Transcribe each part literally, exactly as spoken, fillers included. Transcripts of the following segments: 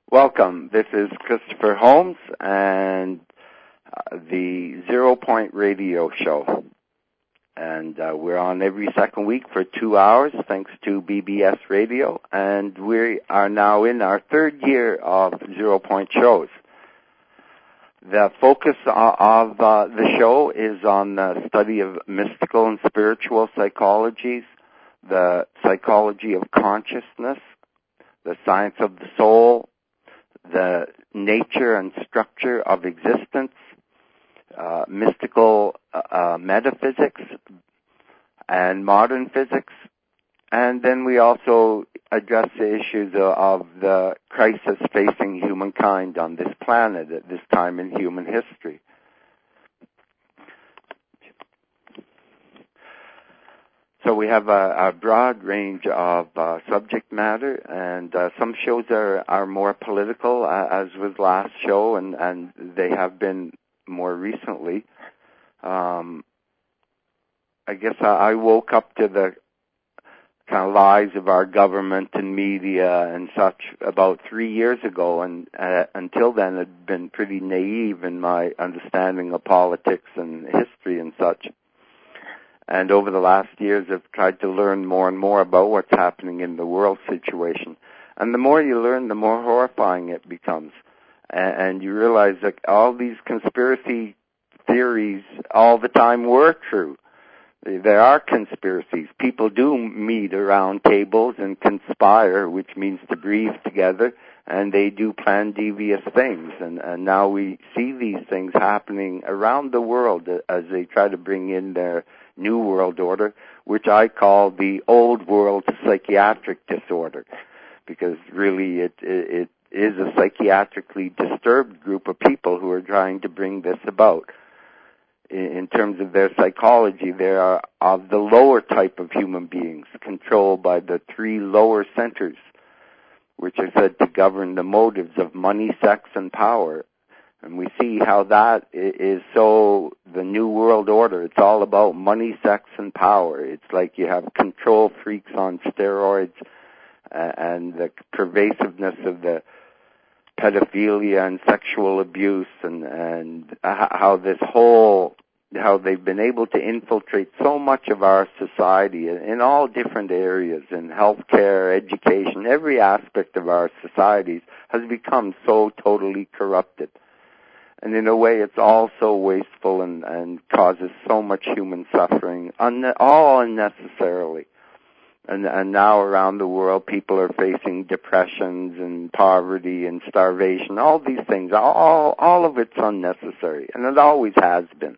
Welcome. This is Christopher Holmes and uh, the Zero Point Radio Show. And uh, we're on every second week for two hours, thanks to B B S Radio. And we are now in our third year of Zero Point shows. The focus of uh, the show is on the study of mystical and spiritual psychologies, the psychology of consciousness, the science of the soul, the nature and structure of existence, uh, mystical uh, metaphysics, and modern physics. And then we also address the issues of the crisis facing humankind on this planet at this time in human history. So we have a, a broad range of uh, subject matter, and uh, some shows are, are more political, uh, as was last show, and, and they have been more recently. Um, I guess I, I woke up to the kind of lies of our government and media and such about three years ago, and uh, until then had been pretty naive in my understanding of politics and history and such. And over the last years, I've tried to learn more and more about what's happening in the world situation. And the more you learn, the more horrifying it becomes. And you realize that all these conspiracy theories all the time were true. There are conspiracies. People do meet around tables and conspire, which means to breathe together, and they do plan devious things. And, and now we see these things happening around the world as they try to bring in their New World Order, which I call the Old World Psychiatric Disorder, because really it, it, it is a psychiatrically disturbed group of people who are trying to bring this about. In terms of their psychology, they are of the lower type of human beings, controlled by the three lower centers, which are said to govern the motives of money, sex, and power. And we see how that is so the New World Order. It's all about money, sex, and power. It's like you have control freaks on steroids, and the pervasiveness of the pedophilia and sexual abuse, and, and how this whole, how they've been able to infiltrate so much of our society in all different areas, in healthcare, education, every aspect of our societies has become so totally corrupted. And in a way, it's all so wasteful and, and causes so much human suffering, un- all unnecessarily. And, and now around the world, people are facing depressions and poverty and starvation, all these things. All, all of it's unnecessary, and it always has been.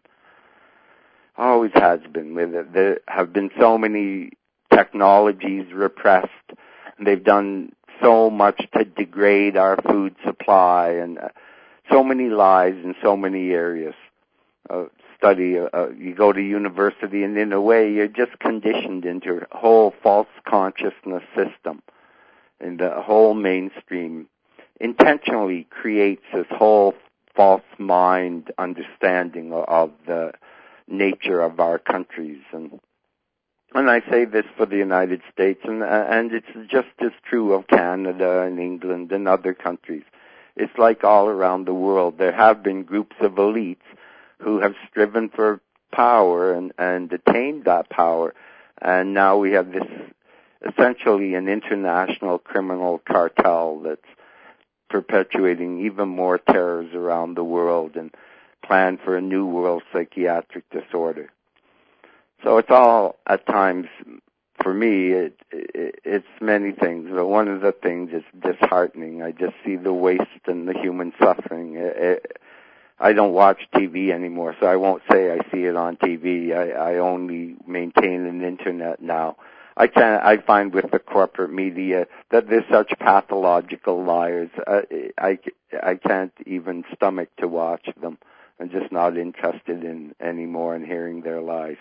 Always has been. There have been so many technologies repressed, and they've done so much to degrade our food supply, and so many lies in so many areas. Uh, study, uh, you go to university, and in a way you're just conditioned into a whole false consciousness system. And the whole mainstream intentionally creates this whole false mind understanding of the nature of our countries. And and I say this for the United States, and, and it's just as true of Canada and England and other countries. It's like all around the world. There have been groups of elites who have striven for power and, and attained that power. And now we have this, essentially an international criminal cartel that's perpetuating even more terrors around the world and plan for a new world psychiatric disorder. So it's all, at times, for me, it, it, it's many things. But one of the things is disheartening. I just see the waste and the human suffering. It, it, I don't watch T V anymore, so I won't say I see it on T V. I, I only maintain an internet now. I can't, I find with the corporate media that they're such pathological liars. I, I, I can't even stomach to watch them. I'm just not interested in anymore in hearing their lies.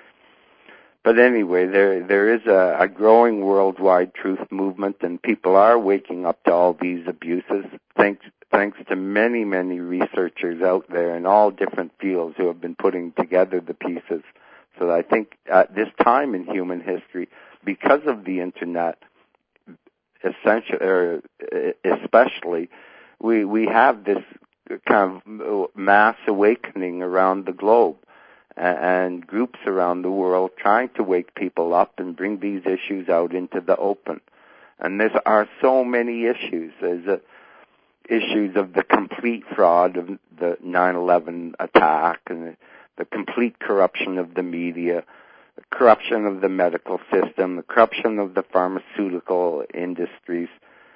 But anyway, there there is a, a growing worldwide truth movement, and people are waking up to all these abuses, thanks thanks to many, many researchers out there in all different fields who have been putting together the pieces. So I think at this time in human history, because of the Internet, essentially, or especially, we we have this kind of mass awakening around the globe, and groups around the world trying to wake people up and bring these issues out into the open. And there are so many issues. There's a, issues of the complete fraud of the nine eleven attack, and the, the complete corruption of the media, the corruption of the medical system, the corruption of the pharmaceutical industries.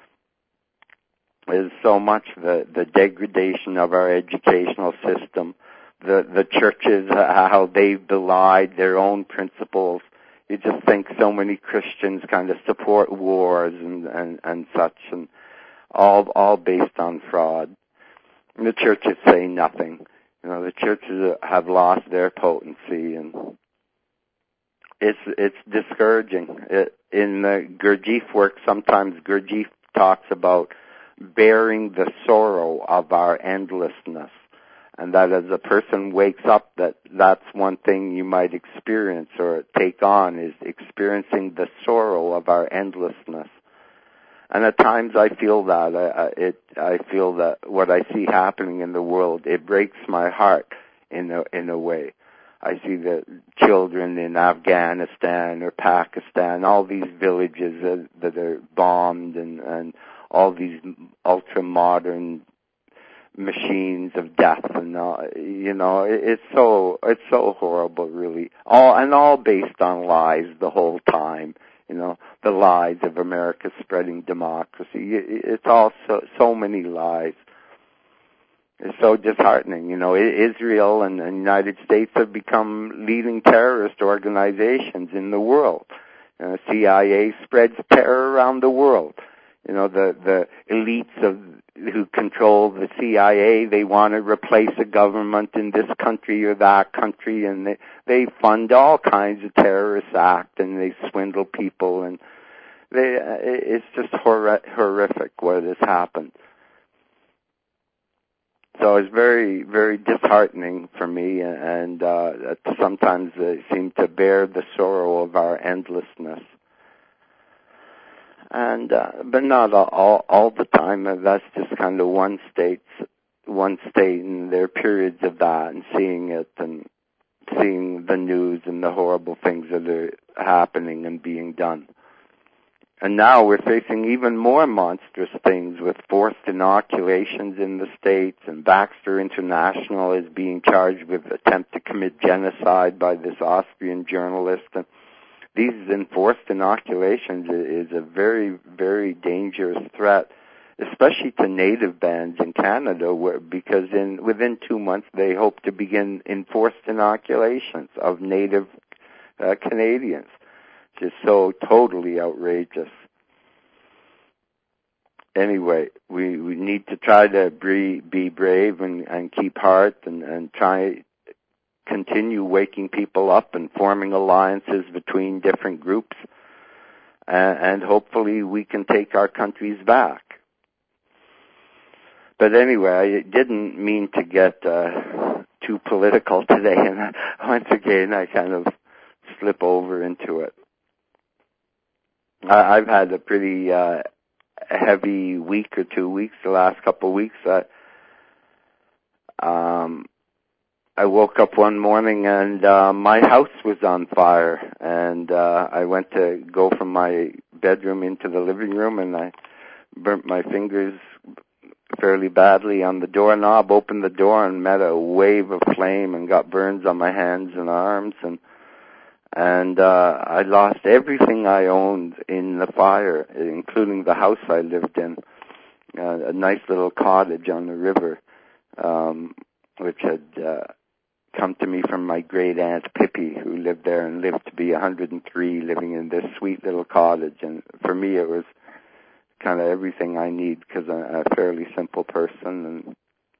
There's so much, the, the degradation of our educational system, the, the churches, how they've belied their own principles. You just think so many Christians kind of support wars and, and, and such, and all all based on fraud. And the churches say nothing. You know, the churches have lost their potency, and it's it's discouraging. It, in the Gurdjieff work, sometimes Gurdjieff talks about bearing the sorrow of our endlessness, and that as a person wakes up, that that's one thing you might experience or take on, is experiencing the sorrow of our endlessness. And at times I feel that. I, I, it, I feel that what I see happening in the world, it breaks my heart in a, in a way. I see the children in Afghanistan or Pakistan, all these villages that, that are bombed, and, and all these ultra-modern machines of death, and uh, you know, it, it's so it's so horrible, really. All and all based on lies the whole time. You know, the lies of America spreading democracy. It's all so, so many lies. It's so disheartening. You know, Israel and the United States have become leading terrorist organizations in the world. You know, C I A spreads terror around the world. You know, the, the elites of who control the C I A, they want to replace a government in this country or that country, and they, they fund all kinds of terrorist acts, and they swindle people, and they, it's just hor- horrific what has happened. So it's very, very disheartening for me, and uh, sometimes they seem to bear the sorrow of our endlessness. And uh, but not all all the time. That's just kind of one state, one state, and there are periods of that, and seeing it, and seeing the news and the horrible things that are happening and being done. And now we're facing even more monstrous things with forced inoculations in the States, and Baxter International is being charged with attempt to commit genocide by this Austrian journalist. And these enforced inoculations is a very, very dangerous threat, especially to native bands in Canada, where, because in within two months they hope to begin enforced inoculations of native uh, Canadians. It's just so totally outrageous. Anyway, we, we need to try to be, be brave and, and keep heart, and, and try continue waking people up and forming alliances between different groups, and, and hopefully we can take our countries back. But anyway, I didn't mean to get uh, too political today, and once again I kind of slip over into it. I, I've had a pretty uh, heavy week or two weeks, the last couple of weeks. Uh, um, I woke up one morning and uh, my house was on fire, and uh, I went to go from my bedroom into the living room, and I burnt my fingers fairly badly on the doorknob, opened the door and met a wave of flame and got burns on my hands and arms, and and uh, I lost everything I owned in the fire, including the house I lived in, uh, a nice little cottage on the river, um, which had uh, come to me from my great aunt Pippi, who lived there and lived to be one hundred three, living in this sweet little cottage. And for me, it was kind of everything I need, because I'm a fairly simple person. And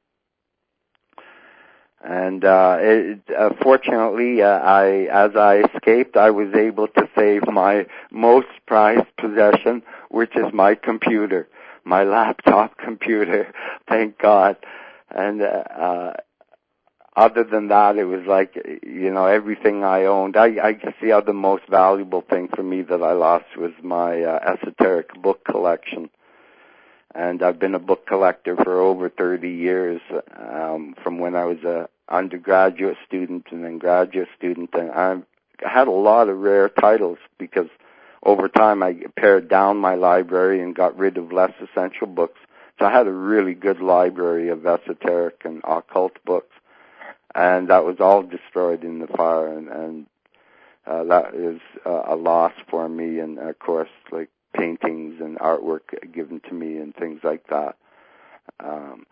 and uh, it, uh, fortunately, uh, I as I escaped, I was able to save my most prized possession, which is my computer, my laptop computer. Thank God. And uh, uh other than that, it was like, you know, everything I owned. I, I guess the other most valuable thing for me that I lost was my uh, esoteric book collection. collection. And I've been a book collector for over thirty years, um, from when I was a undergraduate student and then graduate student. And I've had a lot of rare titles because over time I pared down my library and got rid of less essential books. So I had a really good library of esoteric and occult books. And that was all destroyed in the fire. And, and uh, that is uh, a loss for me. And, of course, like, paintings and artwork given to me and things like that. Um,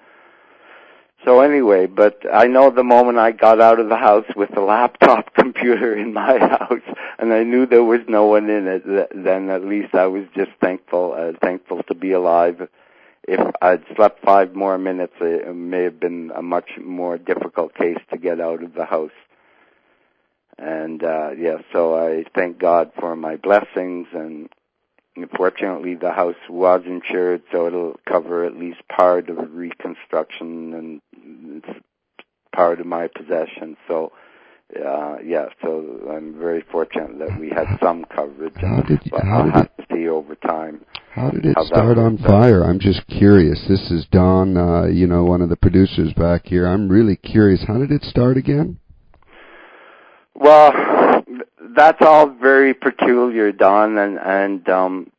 so anyway, but I know the moment I got out of the house with a laptop computer in my house and I knew there was no one in it, then at least I was just thankful, uh, thankful to be alive. If I'd slept five more minutes, it may have been a much more difficult case to get out of the house. And, uh, yeah, so I thank God for my blessings, and fortunately, the house was insured, so it'll cover at least part of reconstruction and it's part of my possession. So, uh, yeah, so I'm very fortunate that we had some coverage. How did you, but how I'll did have it, to see over time. How did it how start on fire? I'm just curious. This is Don, uh, you know, one of the producers back here. I'm really curious. How did it start again? Well, that's all very peculiar, Don, and, and um,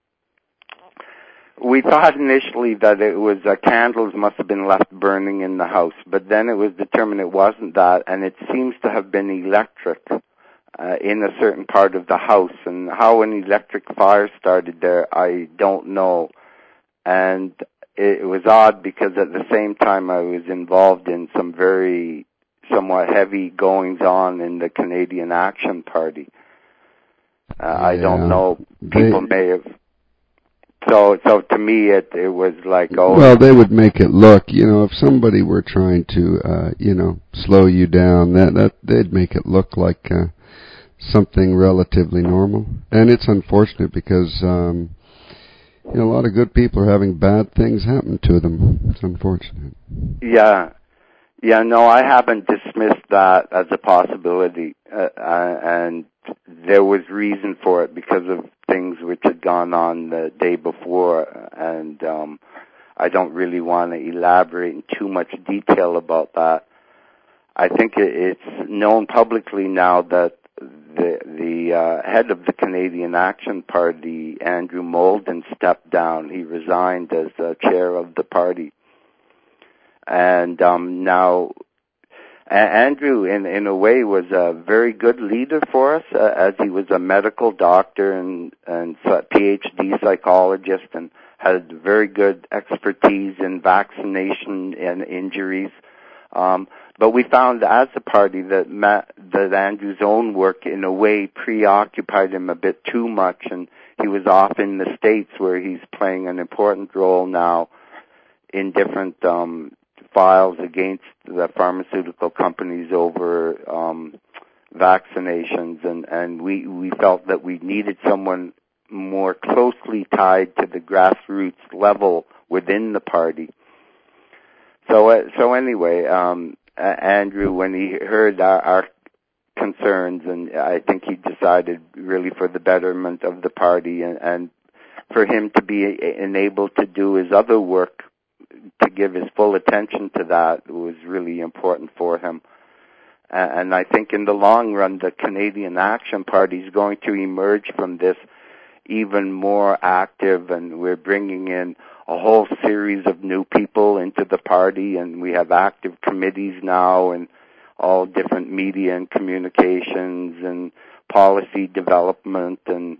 we thought initially that it was uh, candles must have been left burning in the house, but then it was determined it wasn't that, and it seems to have been electric uh, in a certain part of the house. And how an electric fire started there, I don't know. And it, it was odd because at the same time I was involved in some very somewhat heavy goings-on in the Canadian Action Party. Uh, yeah, I don't know. People they, may have. So, so to me, it it was like, oh. Well, they would make it look, you know, if somebody were trying to, uh, you know, slow you down, that that they'd make it look like uh, something relatively normal. And it's unfortunate because, um, you know, a lot of good people are having bad things happen to them. It's unfortunate. Yeah. Yeah, no, I haven't dismissed that as a possibility, uh, uh, and there was reason for it because of things which had gone on the day before, and um, I don't really want to elaborate in too much detail about that. I think it's known publicly now that the the uh, head of the Canadian Action Party, Andrew Molden, stepped down. He resigned as uh, chair of the party. And um, now, a- Andrew, in in a way, was a very good leader for us, uh, as he was a medical doctor and and P H D psychologist, and had very good expertise in vaccination and injuries. Um, but we found, as a party, that Ma- that Andrew's own work, in a way, preoccupied him a bit too much, and he was off in the States, where he's playing an important role now in different um files against the pharmaceutical companies over um, vaccinations, and, and we, we felt that we needed someone more closely tied to the grassroots level within the party. So, uh, so anyway, um, uh, Andrew, when he heard our, our concerns, and I think he decided really for the betterment of the party, and, and for him to be enabled to do his other work, to give his full attention to that, was really important for him. And I think in the long run, the Canadian Action Party is going to emerge from this even more active, and we're bringing in a whole series of new people into the party, and we have active committees now in all different media and communications and policy development and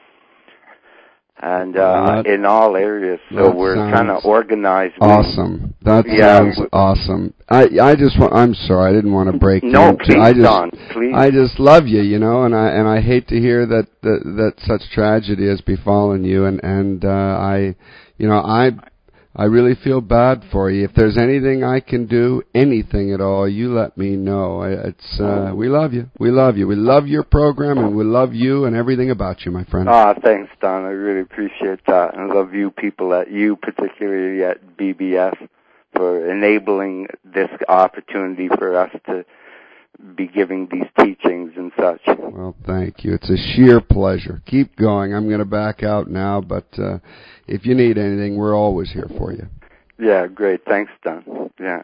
and uh, in all areas. So we're kind of organized. Awesome. That yeah, sounds we, awesome. I I just want, I'm sorry, I didn't want to break no, in. please, I just Don, please. I just love you, you know, and I and I hate to hear that that, that such tragedy has befallen you, and and uh, I, you know, I. I really feel bad for you. If there's anything I can do, anything at all, you let me know. It's uh, we love you. We love you. We love your program, and we love you and everything about you, my friend. Ah, thanks, Don. I really appreciate that. And I love you people at you, particularly at B B S, for enabling this opportunity for us to be giving these teachings and such. Well, thank you. It's a sheer pleasure. Keep going. I'm going to back out now, but uh, if you need anything, we're always here for you. Yeah, great. Thanks, Don. Yeah.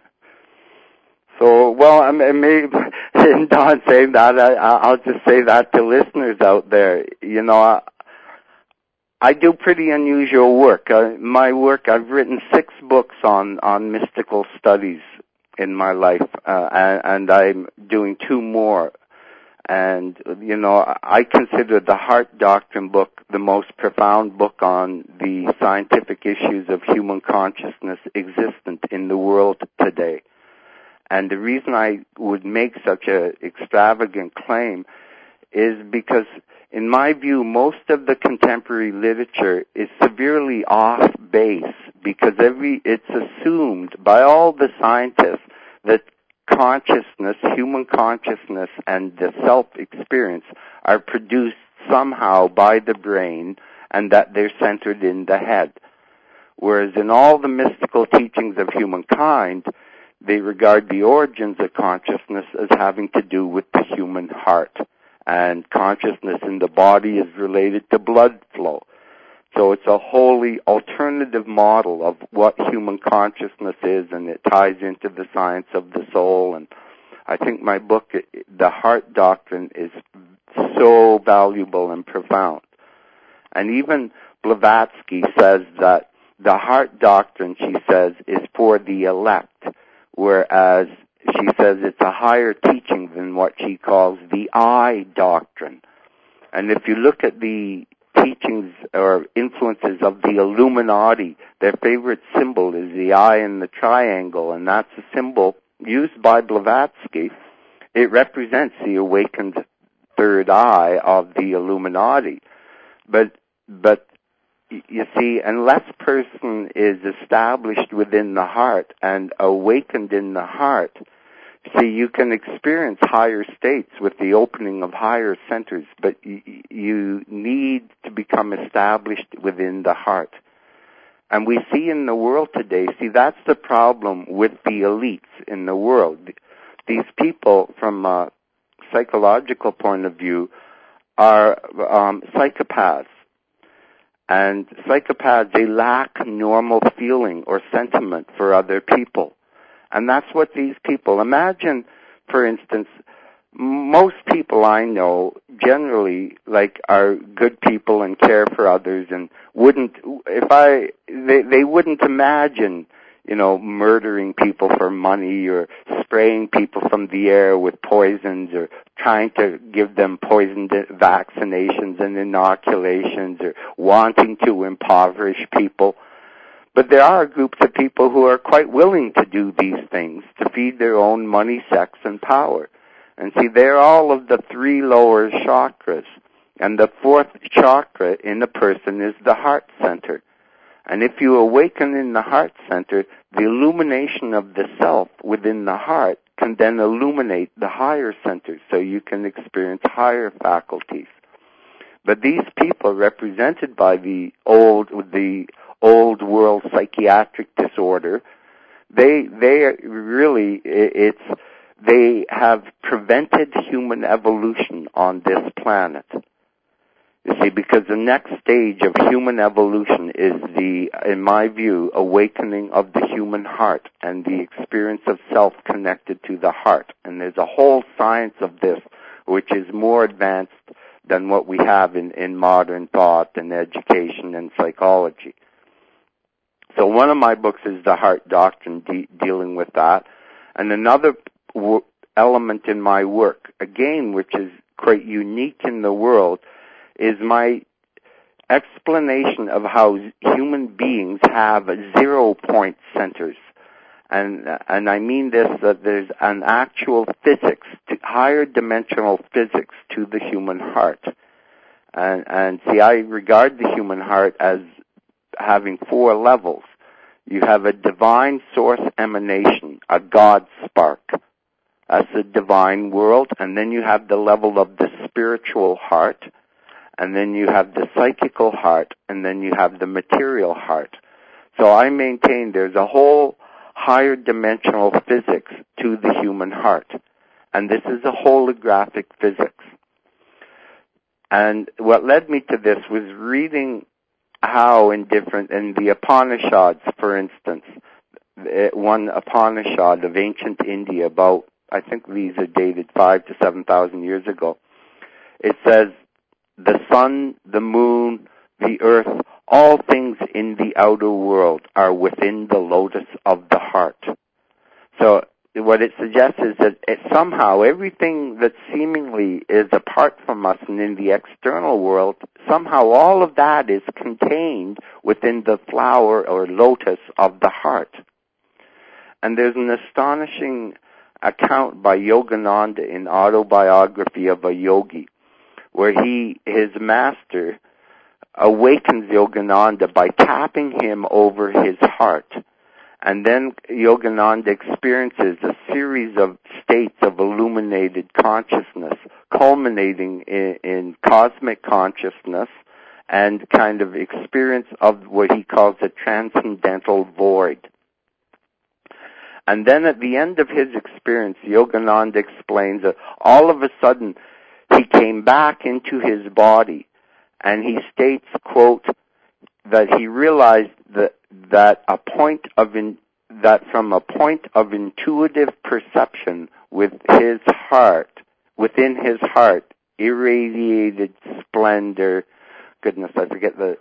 So, well, I mean, in Don saying that, I, I'll just say that to listeners out there. You know, I, I do pretty unusual work. Uh, my work, I've written six books on, on mystical studies in my life, uh, and, and I'm doing two more. And, you know, I consider the Heart Doctrine book the most profound book on the scientific issues of human consciousness existent in the world today. And the reason I would make such an extravagant claim is because, in my view, most of the contemporary literature is severely off base, because every it's assumed by all the scientists that consciousness, human consciousness, and the self-experience are produced somehow by the brain, and that they're centered in the head. Whereas in all the mystical teachings of humankind, they regard the origins of consciousness as having to do with the human heart. And consciousness in the body is related to blood flow. So it's a wholly alternative model of what human consciousness is, and it ties into the science of the soul. And I think my book, The Heart Doctrine, is so valuable and profound. And even Blavatsky says that the Heart Doctrine, she says, is for the elect, whereas she says it's a higher teaching than what she calls the I Doctrine. And if you look at the teachings or influences of the Illuminati, their favorite symbol is the eye and the triangle, and that's a symbol used by Blavatsky. It represents the awakened third eye of the Illuminati. But, but you see, unless person is established within the heart and awakened in the heart, see, you can experience higher states with the opening of higher centers, but you, you need to become established within the heart. And we see in the world today, see, that's the problem with the elites in the world. These people, from a psychological point of view, are um, psychopaths. And psychopaths, they lack normal feeling or sentiment for other people. And that's what these people, imagine, for instance, most people I know generally, like, are good people and care for others and wouldn't, if I, they, they wouldn't imagine, you know, murdering people for money or spraying people from the air with poisons or trying to give them poisoned vaccinations and inoculations or wanting to impoverish people. But there are groups of people who are quite willing to do these things to feed their own money, sex, and power. And see, they're all of the three lower chakras. And the fourth chakra in a person is the heart center. And if you awaken in the heart center, the illumination of the self within the heart can then illuminate the higher centers, so you can experience higher faculties. But these people, represented by the old, the old world psychiatric disorder, they they really it's they have prevented human evolution on this planet. You see, because the next stage of human evolution is the, in my view, awakening of the human heart and the experience of self connected to the heart. And there's a whole science of this which is more advanced than what we have in, in modern thought and education and psychology. So one of my books is The Heart Doctrine, de- dealing with that. And another w- element in my work, again, which is quite unique in the world, is my explanation of how human beings have zero-point centers. And and I mean this, that there's an actual physics, to, higher dimensional physics to the human heart. And, and see, I regard the human heart as having four levels. You have a divine source emanation, a God spark. That's the divine world. And then you have the level of the spiritual heart. And then you have the psychical heart. And then you have the material heart. So I maintain there's a whole higher dimensional physics to the human heart. And this is a holographic physics. And what led me to this was reading how in different, in the Upanishads, for instance, one Upanishad of ancient India, about, I think these are dated five to seven thousand years ago, it says, the sun, the moon, the earth, all things in the outer world are within the lotus of the heart. So what it suggests is that it, somehow everything that seemingly is apart from us and in the external world, somehow all of that is contained within the flower or lotus of the heart. And there's an astonishing account by Yogananda in Autobiography of a Yogi, where he, his master, awakens Yogananda by tapping him over his heart. And then Yogananda experiences a series of states of illuminated consciousness, culminating in, in cosmic consciousness and kind of experience of what he calls a transcendental void. And then at the end of his experience, Yogananda explains that all of a sudden he came back into his body, and he states, quote, that he realized that that a point of in, that from a point of intuitive perception with his heart, within his heart, irradiated splendor. Goodness, I forget the.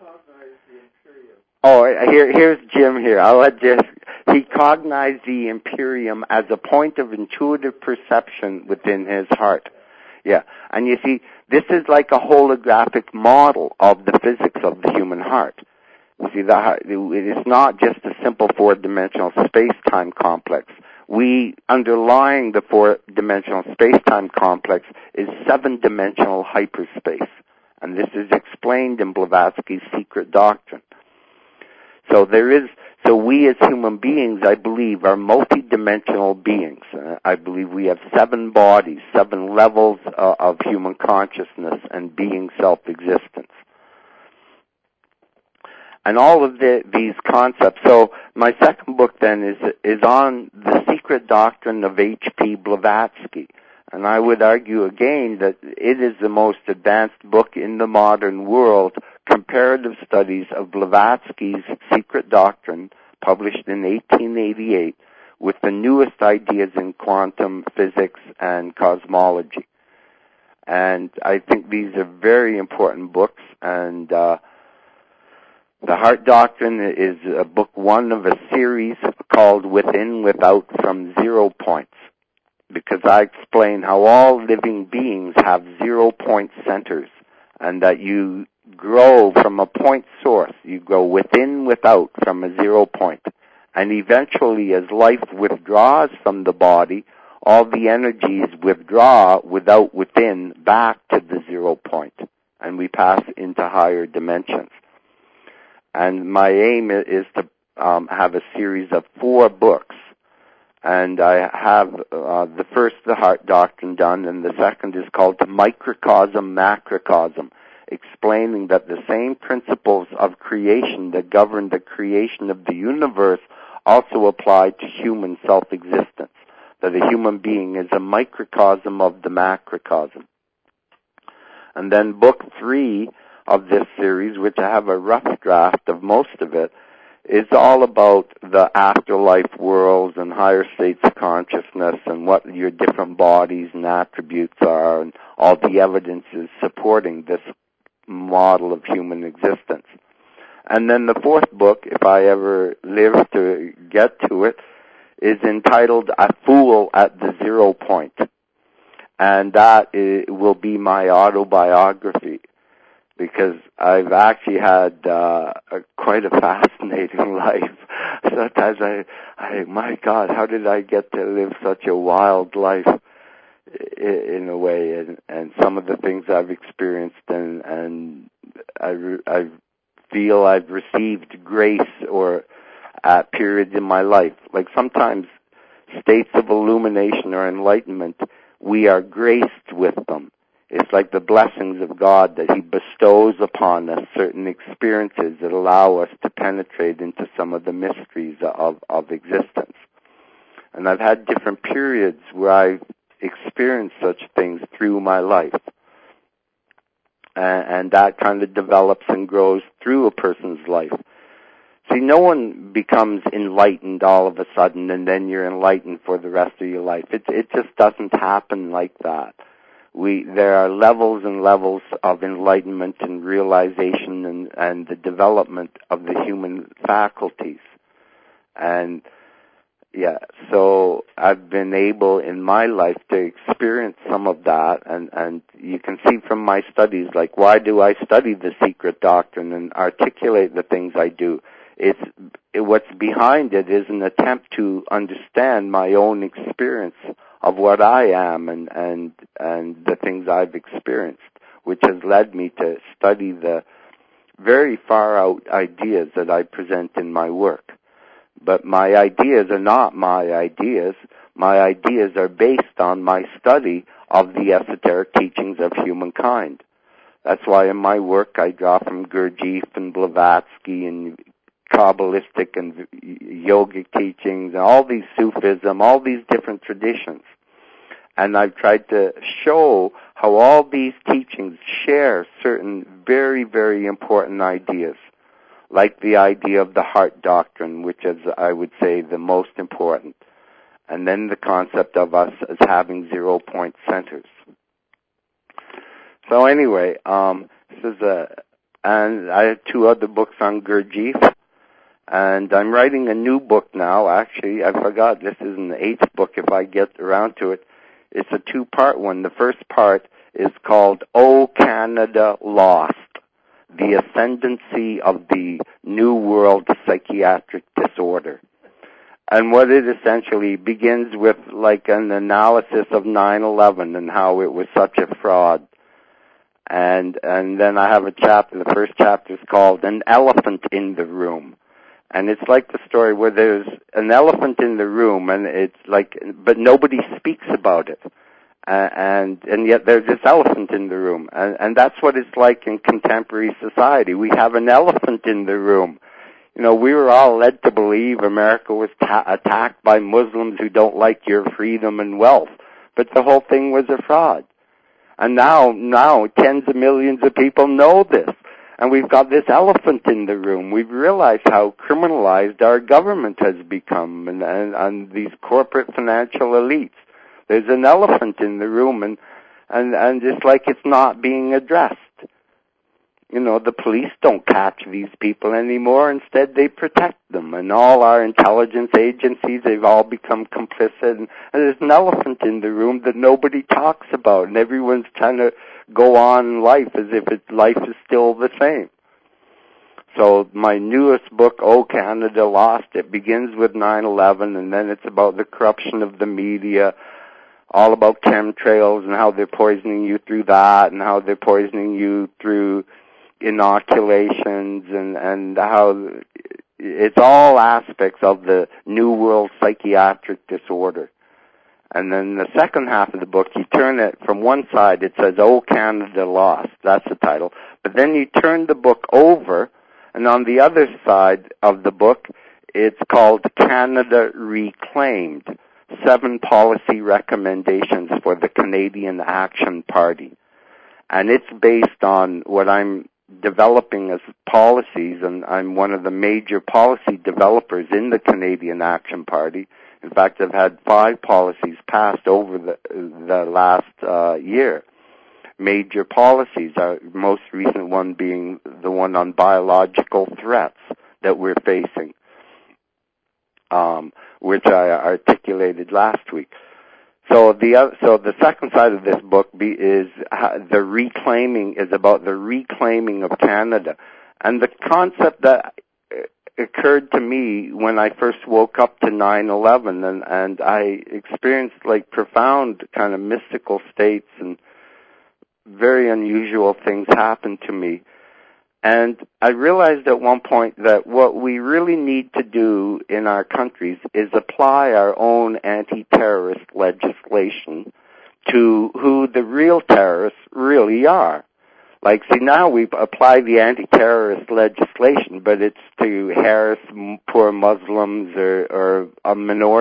Oh, here, here's Jim here. I'll let Jim. He cognized the Imperium as a point of intuitive perception within his heart. Yeah, and you see, this is like a holographic model of the physics of the human heart. You see, the, it is not just a simple four-dimensional space-time complex. We, underlying the four-dimensional space-time complex, is seven-dimensional hyperspace. And this is explained in Blavatsky's Secret Doctrine. So there is, so we as human beings, I believe, are multi-dimensional beings. Uh, I believe we have seven bodies, seven levels uh, of human consciousness and being self-existence. And all of the, these concepts. So my second book then is is on the Secret Doctrine of H P Blavatsky. And I would argue again that it is the most advanced book in the modern world, comparative studies of Blavatsky's Secret Doctrine, published in eighteen eighty-eight, with the newest ideas in quantum physics and cosmology. And I think these are very important books, and uh, The Heart Doctrine is uh, book one of a series called Within, Without, from Zero Points, because I explain how all living beings have zero-point centers, and that you grow from a point source. You grow within, without, from a zero point. And eventually, as life withdraws from the body, all the energies withdraw without, within, back to the zero point. And we pass into higher dimensions. And my aim is to um, have a series of four books. And I have uh, the first, The Heart Doctrine, done, and the second is called Microcosm, Macrocosm, explaining that the same principles of creation that govern the creation of the universe also apply to human self-existence, that a human being is a microcosm of the macrocosm. And then book three of this series, which I have a rough draft of most of it, is all about the afterlife worlds and higher states of consciousness and what your different bodies and attributes are and all the evidences supporting this model of human existence. And then the fourth book, if I ever live to get to it, is entitled A Fool at the Zero Point. And that is, will be my autobiography, because I've actually had uh, a, quite a fascinating life. Sometimes I, I, my God, how did I get to live such a wild life in a way? And, and some of the things I've experienced, and, and I, I feel I've received grace or at periods in my life. Like sometimes states of illumination or enlightenment, we are graced with them. It's like the blessings of God that He bestows upon us, certain experiences that allow us to penetrate into some of the mysteries of, of existence. And I've had different periods where I experienced such things through my life. And, and that kind of develops and grows through a person's life. See, no one becomes enlightened all of a sudden and then you're enlightened for the rest of your life. It, it just doesn't happen like that. We, there are levels and levels of enlightenment and realization and, and the development of the human faculties. And, yeah, so I've been able in my life to experience some of that, and, and you can see from my studies, like, why do I study the secret doctrine and articulate the things I do? It's, it, what's behind it is an attempt to understand my own experience of what I am and, and, and the things I've experienced, which has led me to study the very far out ideas that I present in my work. But my ideas are not my ideas. My ideas are based on my study of the esoteric teachings of humankind. That's why in my work I draw from Gurdjieff and Blavatsky and Kabbalistic and yogic teachings and all these Sufism, all these different traditions. And I've tried to show how all these teachings share certain very, very important ideas, like the idea of the heart doctrine, which is, I would say, the most important, and then the concept of us as having zero-point centers. So anyway, um, this is a, and I have two other books on Gurdjieff, and I'm writing a new book now. Actually, I forgot, this is an eighth book if I get around to it. It's a two-part one. The first part is called O Canada Lost, the Ascendancy of the New World Psychiatric Disorder. And what it essentially begins with, like, an analysis of nine eleven and how it was such a fraud. And and then I have a chapter, the first chapter is called An Elephant in the Room. And it's like the story where there's an elephant in the room, and it's like, but nobody speaks about it. Uh, and and yet there's this elephant in the room. And, and that's what it's like in contemporary society. We have an elephant in the room. You know, we were all led to believe America was ta- attacked by Muslims who don't like your freedom and wealth. But the whole thing was a fraud. And now, now tens of millions of people know this. And we've got this elephant in the room. We've realized how criminalized our government has become and, and, and these corporate financial elites. There's an elephant in the room, and, and, and it's like it's not being addressed. You know, the police don't catch these people anymore. Instead, they protect them. And all our intelligence agencies, they've all become complicit. And, and there's an elephant in the room that nobody talks about. And everyone's trying to go on in life as if it, life is still the same. So my newest book, Oh Canada Lost, it begins with nine eleven, and then it's about the corruption of the media, all about chemtrails and how they're poisoning you through that, and how they're poisoning you through inoculations, and, and how it's all aspects of the New World Psychiatric Disorder. And then the second half of the book, you turn it from one side, it says, Oh, Canada Lost. That's the title. But then you turn the book over, and on the other side of the book, it's called Canada Reclaimed, Seven Policy Recommendations for the Canadian Action Party. And it's based on what I'm developing as policies, and I'm one of the major policy developers in the Canadian Action Party. In fact, I've had five policies passed over the, the last uh, year. Major policies, our most recent one being the one on biological threats that we're facing, um, which I articulated last week. So the other, so the second side of this book be, is how the reclaiming is about the reclaiming of Canada, and the concept that occurred to me when I first woke up to nine eleven, and, and I experienced like profound kind of mystical states, and very unusual things happened to me. And I realized at one point that what we really need to do in our countries is apply our own anti-terrorist legislation to who the real terrorists really are. Like, see, now we apply the anti-terrorist legislation, but it's to harass poor Muslims or, or a minority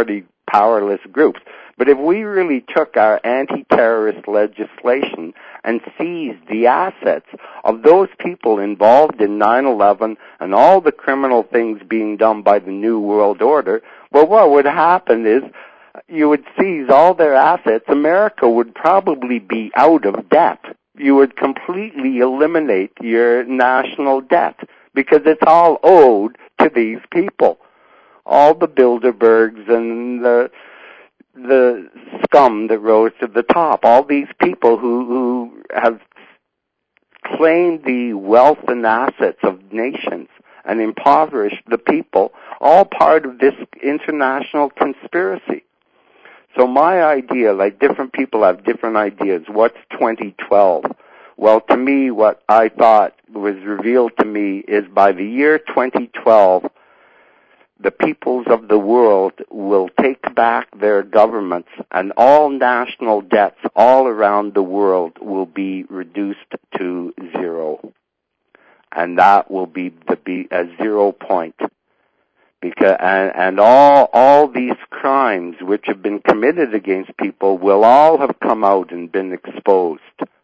powerless groups. But if we really took our anti-terrorist legislation and seized the assets of those people involved in nine eleven and all the criminal things being done by the New World Order, well, what would happen is you would seize all their assets. America would probably be out of debt. You would completely eliminate your national debt because it's all owed to these people. All the Bilderbergs and the the scum that rose to the top, all these people who, who have claimed the wealth and assets of nations and impoverished the people, all part of this international conspiracy. So my idea, like different people have different ideas. What's twenty twelve? Well, to me, what I thought was revealed to me is by the year twenty twelve, the peoples of the world will take back their governments and all national debts all around the world will be reduced to zero. And that will be the be a zero point. Because, and, and all, all these crimes which have been committed against people will all have come out and been exposed.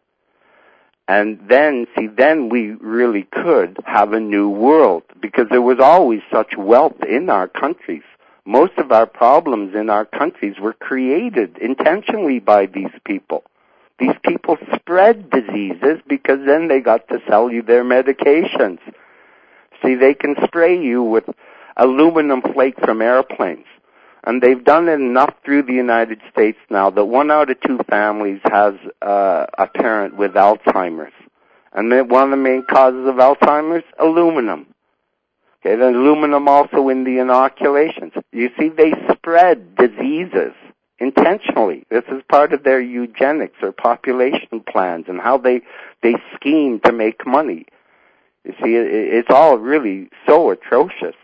And then, see, then we really could have a new world because there was always such wealth in our countries. Most of our problems in our countries were created intentionally by these people. These people spread diseases because then they got to sell you their medications. See, they can spray you with aluminum flake from airplanes. And they've done it enough through the United States now that one out of two families has uh, a parent with Alzheimer's. And then one of the main causes of Alzheimer's, aluminum. Okay, then aluminum also in the inoculations. You see, they spread diseases intentionally. This is part of their eugenics or population plans and how they, they scheme to make money. You see, it, it's all really so atrocious.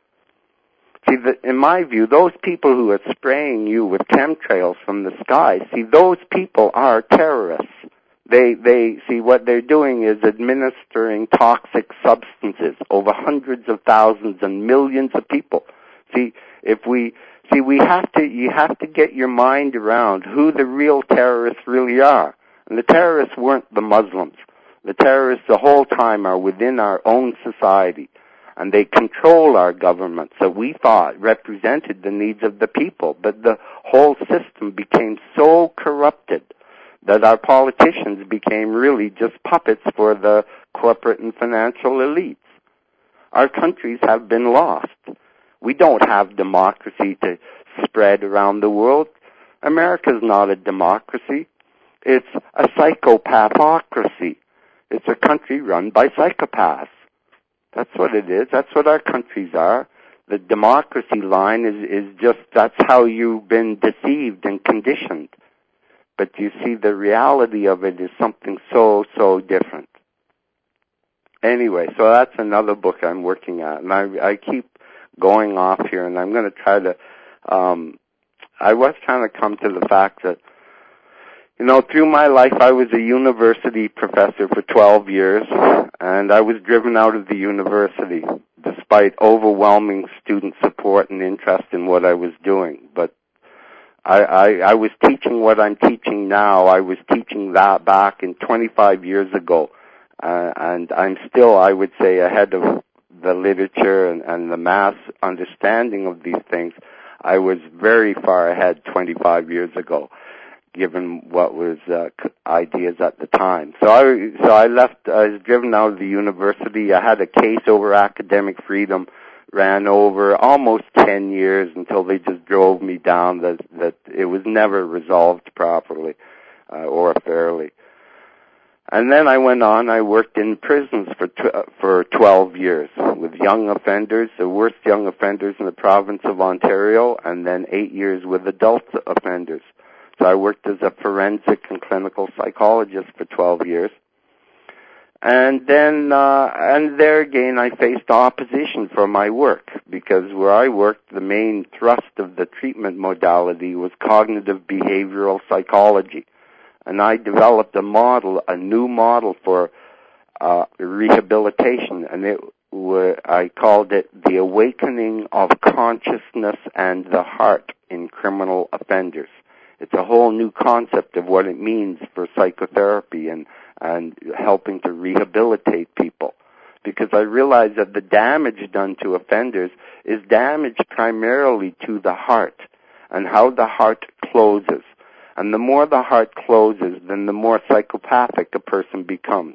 See, the, in my view, those people who are spraying you with chemtrails from the sky, see, those people are terrorists. They, they, see, what they're doing is administering toxic substances over hundreds of thousands and millions of people. See, if we, see, we have to, you have to get your mind around who the real terrorists really are. And the terrorists weren't the Muslims. The terrorists the whole time are within our own society. And they control our governments that we thought represented the needs of the people. But the whole system became so corrupted that our politicians became really just puppets for the corporate and financial elites. Our countries have been lost. We don't have democracy to spread around the world. America's not a democracy. It's a psychopathocracy. It's a country run by psychopaths. That's what it is. That's what our countries are. The democracy line is, is just, that's how you've been deceived and conditioned. But you see, the reality of it is something so, so different. Anyway, so that's another book I'm working at. And I, I keep going off here, and I'm going to try to, um, I was trying to come to the fact that, you know, through my life, I was a university professor for twelve years, and I was driven out of the university despite overwhelming student support and interest in what I was doing. But I, I, I was teaching what I'm teaching now. I was teaching that back in twenty-five years ago, uh, and I'm still, I would say, ahead of the literature and, and the mass understanding of these things. I was very far ahead twenty-five years ago, given what was uh, ideas at the time. So I so I left. I was driven out of the university. I had a case over academic freedom, ran over almost ten years until they just drove me down. That that it was never resolved properly uh, or fairly. And then I went on. I worked in prisons for tw- for twelve years with young offenders, the worst young offenders in the province of Ontario, and then eight years with adult offenders. So I worked as a forensic and clinical psychologist for twelve years. And then, uh, and there again, I faced opposition for my work, because where I worked, the main thrust of the treatment modality was cognitive behavioral psychology. And I developed a model, a new model for uh, rehabilitation, and it where I called it The Awakening of Consciousness and the Heart in Criminal Offenders. It's a whole new concept of what it means for psychotherapy and, and helping to rehabilitate people. Because I realize that the damage done to offenders is damage primarily to the heart and how the heart closes. And the more the heart closes, then the more psychopathic a person becomes.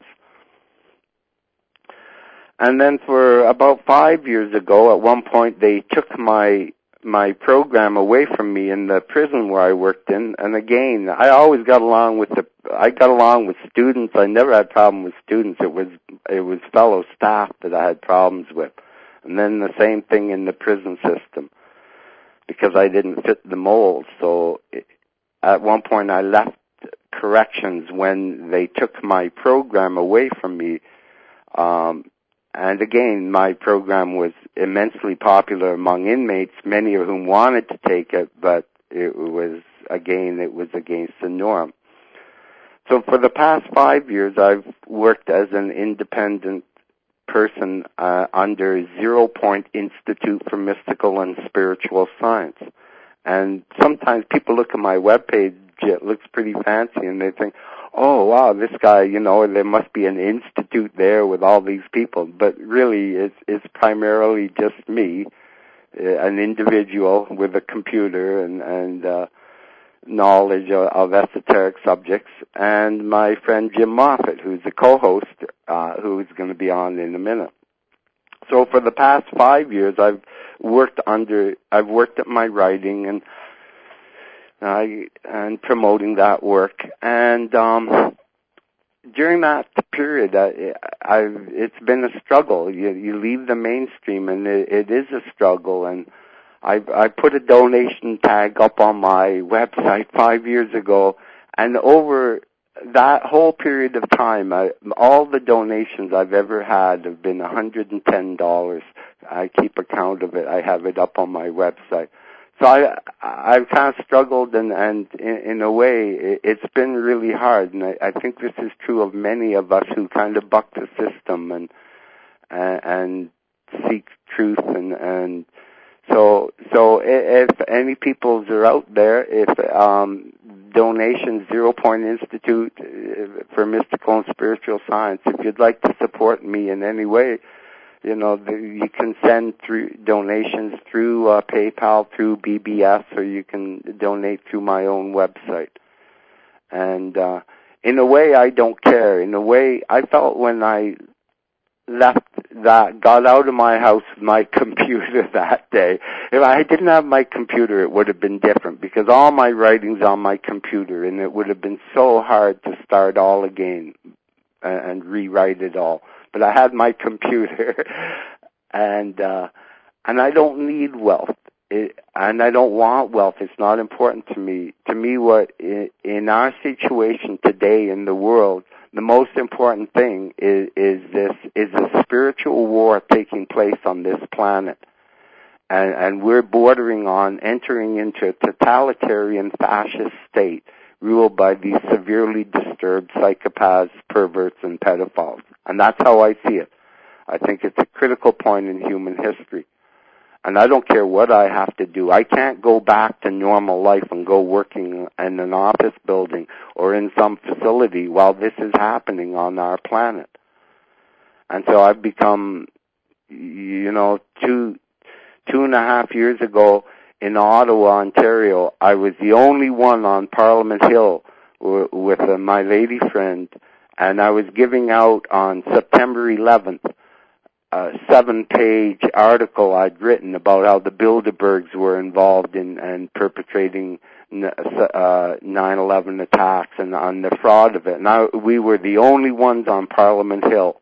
And then for about five years ago, at one point, they took my my program away from me in the prison where I worked in. And again, I always got along with the I got along with students. I never had problem with students. It was it was fellow staff that I had problems with. And then the same thing in the prison system, because I didn't fit the mold. So it, at one point, I left corrections when they took my program away from me. Um, And again, my program was immensely popular among inmates, many of whom wanted to take it, but it was, again, it was against the norm. So for the past five years, I've worked as an independent person uh, under Zero Point Institute for Mystical and Spiritual Science. And sometimes people look at my webpage, it looks pretty fancy, and they think, oh, wow, this guy, you know, there must be an institute there with all these people. But really, it's, it's primarily just me, an individual with a computer and, and uh, knowledge of, of esoteric subjects, and my friend Jim Moffat, who's a co-host, uh, who's going to be on in a minute. So for the past five years, I've worked under, I've worked at my writing and I, and promoting that work. And um, during that period, I, I've, it's been a struggle. You, you leave the mainstream, and it, it is a struggle. And I, I put a donation tag up on my website five years ago, and over that whole period of time, I, all the donations I've ever had have been one hundred ten dollars. I keep account of it. I have it up on my website. So I, I've kind of struggled, and, and in, in a way, it, it's been really hard. And I, I think this is true of many of us who kind of buck the system and and, and seek truth. And, and so, so if any peoples are out there, if um, donations, Zero Point Institute for Mystical and Spiritual Science, if you'd like to support me in any way, you know, the, you can send through donations through uh, PayPal, through B B S, or you can donate through my own website. And uh, in a way, I don't care. In a way, I felt when I left that, got out of my house with my computer that day, if I didn't have my computer, it would have been different, because all my writing's on my computer, and it would have been so hard to start all again and, and rewrite it all. But I had my computer, and uh, and I don't need wealth, it, and I don't want wealth. It's not important to me. To me, what in our situation today in the world, the most important thing is, is this is a spiritual war taking place on this planet, and, and we're bordering on entering into a totalitarian fascist state ruled by these severely disturbed psychopaths, perverts, and pedophiles. And that's how I see it. I think it's a critical point in human history. And I don't care what I have to do. I can't go back to normal life and go working in an office building or in some facility while this is happening on our planet. And so I've become, you know, two, two and a half years ago, in Ottawa, Ontario, I was the only one on Parliament Hill w- with uh, my lady friend, and I was giving out on September eleventh a seven-page article I'd written about how the Bilderbergs were involved in and perpetrating uh, nine eleven attacks and on the fraud of it. And I, we were the only ones on Parliament Hill.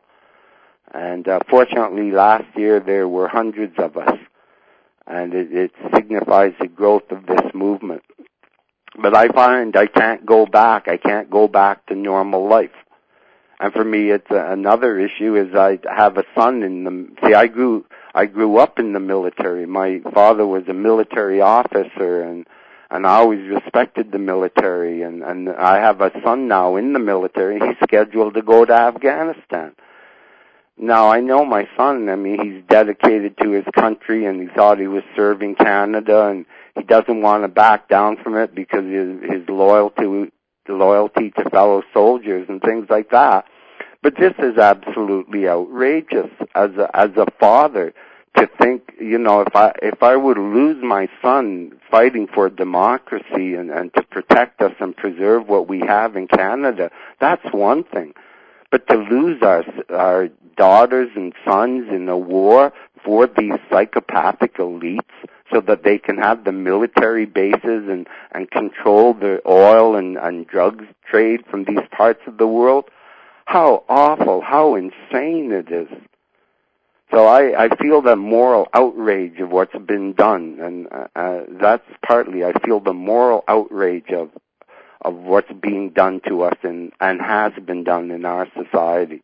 And uh, fortunately, last year there were hundreds of us. And it, it signifies the growth of this movement. But I find I can't go back. I can't go back to normal life. And for me, it's a, another issue is I have a son in the, see, I grew, I grew up in the military. My father was a military officer, and, and I always respected the military. And, and I have a son now in the military. He's scheduled to go to Afghanistan. now I know my son, I mean, he's dedicated to his country and he thought he was serving Canada and he doesn't want to back down from it because his, his loyalty, loyalty to fellow soldiers and things like that. But this is absolutely outrageous as a, as a father to think, you know, if I, if I were to lose my son fighting for democracy and, and to protect us and preserve what we have in Canada, that's one thing. But to lose our, our daughters and sons in a war for these psychopathic elites so that they can have the military bases and, and control the oil and, and drugs trade from these parts of the world, how awful, how insane it is. So I, I feel the moral outrage of what's been done, and uh, that's partly, I feel the moral outrage of of what's being done to us and, and has been done in our society.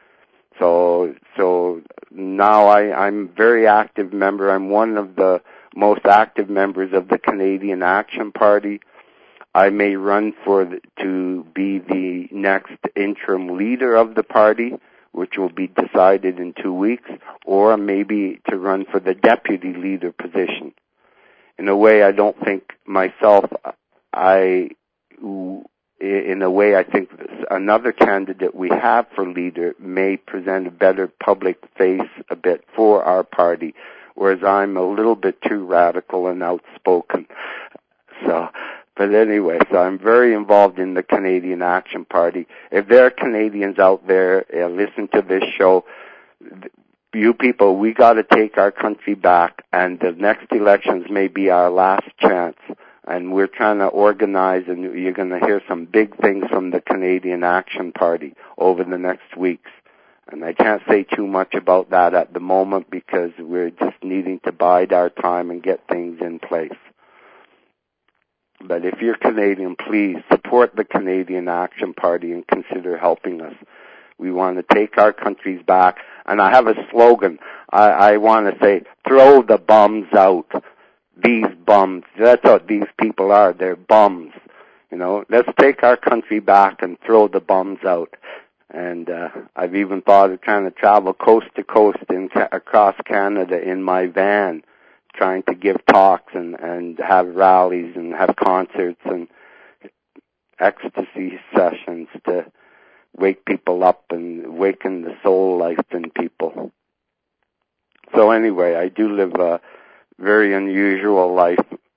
So so now I, I'm a very active member. I'm one of the most active members of the Canadian Action Party. I may run for the, to be the next interim leader of the party, which will be decided in two weeks, or maybe to run for the deputy leader position. In a way, I don't think myself, I, in a way, I think another candidate we have for leader may present a better public face a bit for our party, whereas I'm a little bit too radical and outspoken. So, but anyway, so I'm very involved in the Canadian Action Party. If there are Canadians out there, uh, listen to this show, you people, we got to take our country back, and the next elections may be our last chance. And we're trying to organize, and you're going to hear some big things from the Canadian Action Party over the next weeks. And I can't say too much about that at the moment because we're just needing to bide our time and get things in place. But if you're Canadian, please support the Canadian Action Party and consider helping us. We want to take our countries back. And I have a slogan. I, I want to say, throw the bums out. These bums. That's what these people are. They're bums. You know, let's take our country back and throw the bums out. And uh, I've even thought of trying to travel coast to coast in ca- across Canada in my van, trying to give talks and, and have rallies and have concerts and ecstasy sessions to wake people up and awaken the soul life in people. So anyway, I do live a very unusual life.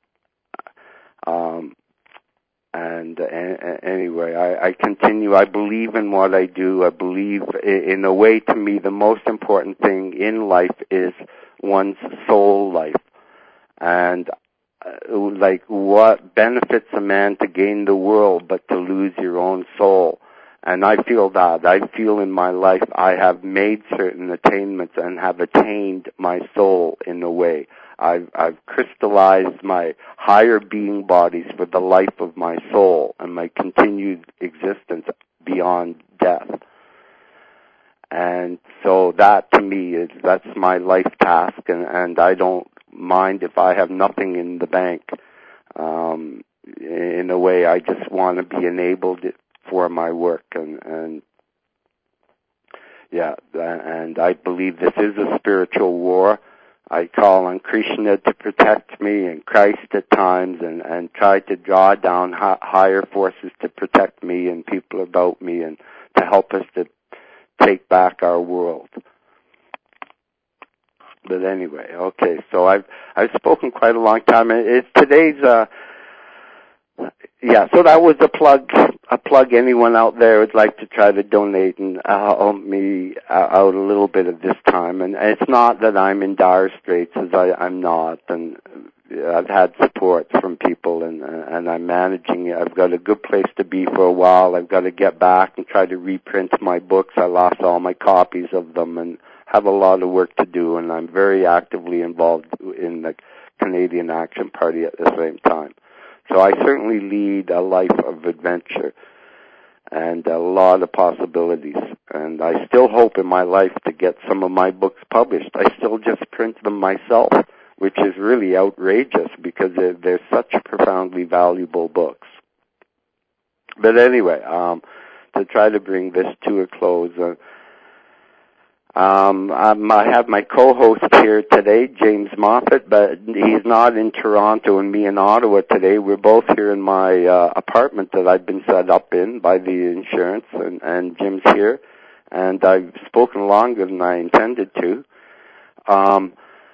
Um, and uh, anyway, I, I continue. I believe in what I do. I believe in a way, to me, the most important thing in life is one's soul life. And uh, like, what benefits a man to gain the world but to lose your own soul? And I feel that. I feel in my life I have made certain attainments and have attained my soul in a way. I've, I've crystallized my higher being bodies for the life of my soul and my continued existence beyond death. And so that, to me, is that's my life task, and, and I don't mind if I have nothing in the bank. Um, in a way, I just want to be enabled for my work, and, and yeah, and I believe this is a spiritual war. I call on Krishna to protect me and Christ at times, and, and try to draw down ha- higher forces to protect me and people about me and to help us to take back our world. But anyway, okay, so I've I've spoken quite a long time. It's today's uh yeah, so that was a plug a plug anyone out there would like to try to donate and uh, help me out a little bit of this time. And it's not that I'm in dire straits, as I, I'm not, and I've had support from people, and and I'm managing it. I've got a good place to be for a while. I've got to get back and try to reprint my books. I lost all my copies of them and have a lot of work to do, and I'm very actively involved in the Canadian Action Party at the same time. So I certainly lead a life of adventure and a lot of possibilities. And I still hope in my life to get some of my books published. I still just print them myself, which is really outrageous because they're, they're such profoundly valuable books. But anyway, um, to try to bring this to a close, uh, Um, um, I have my co-host here today, James Moffat, but he's not in Toronto and me in Ottawa today. We're both here in my uh, apartment that I've been set up in by the insurance, and, and Jim's here. And I've spoken longer than I intended to. Um,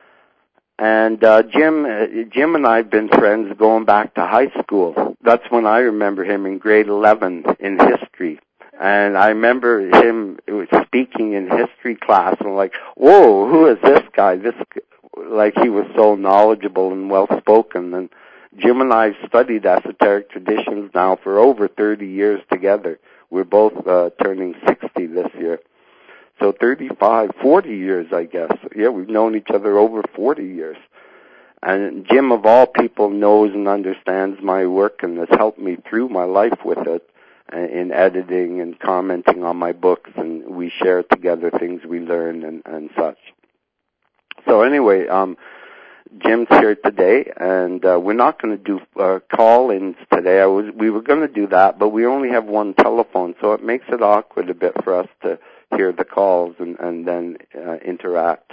and uh, Jim, uh, Jim and I have been friends going back to high school. That's when I remember him in grade eleven in history. And I remember him speaking in history class, and like, whoa, who is this guy? This, like, he was so knowledgeable and well-spoken. And Jim and I have studied esoteric traditions now for over thirty years together. We're both uh, turning sixty this year. So thirty-five, forty years, I guess. Yeah, we've known each other over forty years. And Jim, of all people, knows and understands my work and has helped me through my life with it, in editing and commenting on my books, and we share together things we learn and, and such. So anyway, um, Jim's here today, and uh, we're not going to do uh, call-ins today. I was, we were going to do that, but we only have one telephone, so it makes it awkward a bit for us to hear the calls and, and then uh, interact.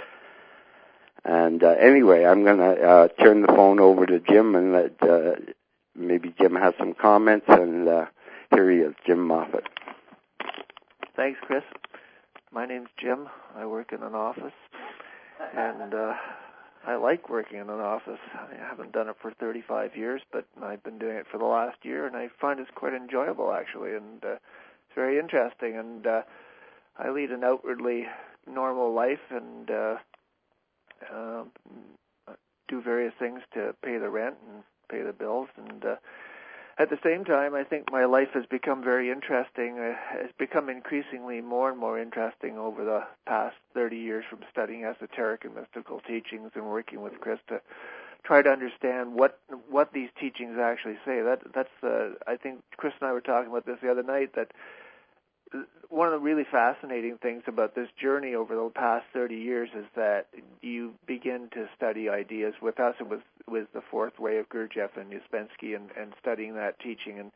And uh, anyway, I'm going to uh, turn the phone over to Jim and let uh, maybe Jim has some comments, and uh, here he is, Jim Moffat. Thanks, Chris. My name's Jim. I work in an office, and uh, I like working in an office. I haven't done it for thirty-five years, but I've been doing it for the last year, and I find it's quite enjoyable, actually, and uh, it's very interesting. And uh, I lead an outwardly normal life and uh, uh, do various things to pay the rent and pay the bills, and uh, at the same time, I think my life has become very interesting. It has become increasingly more and more interesting over the past thirty years from studying esoteric and mystical teachings and working with Chris to try to understand what what these teachings actually say. That that's the I think Chris and I were talking about this the other night, that one of the really fascinating things about this journey over the past thirty years is that you begin to study ideas. With us, it was, was the fourth way of Gurdjieff and Uspensky, and, and studying that teaching. And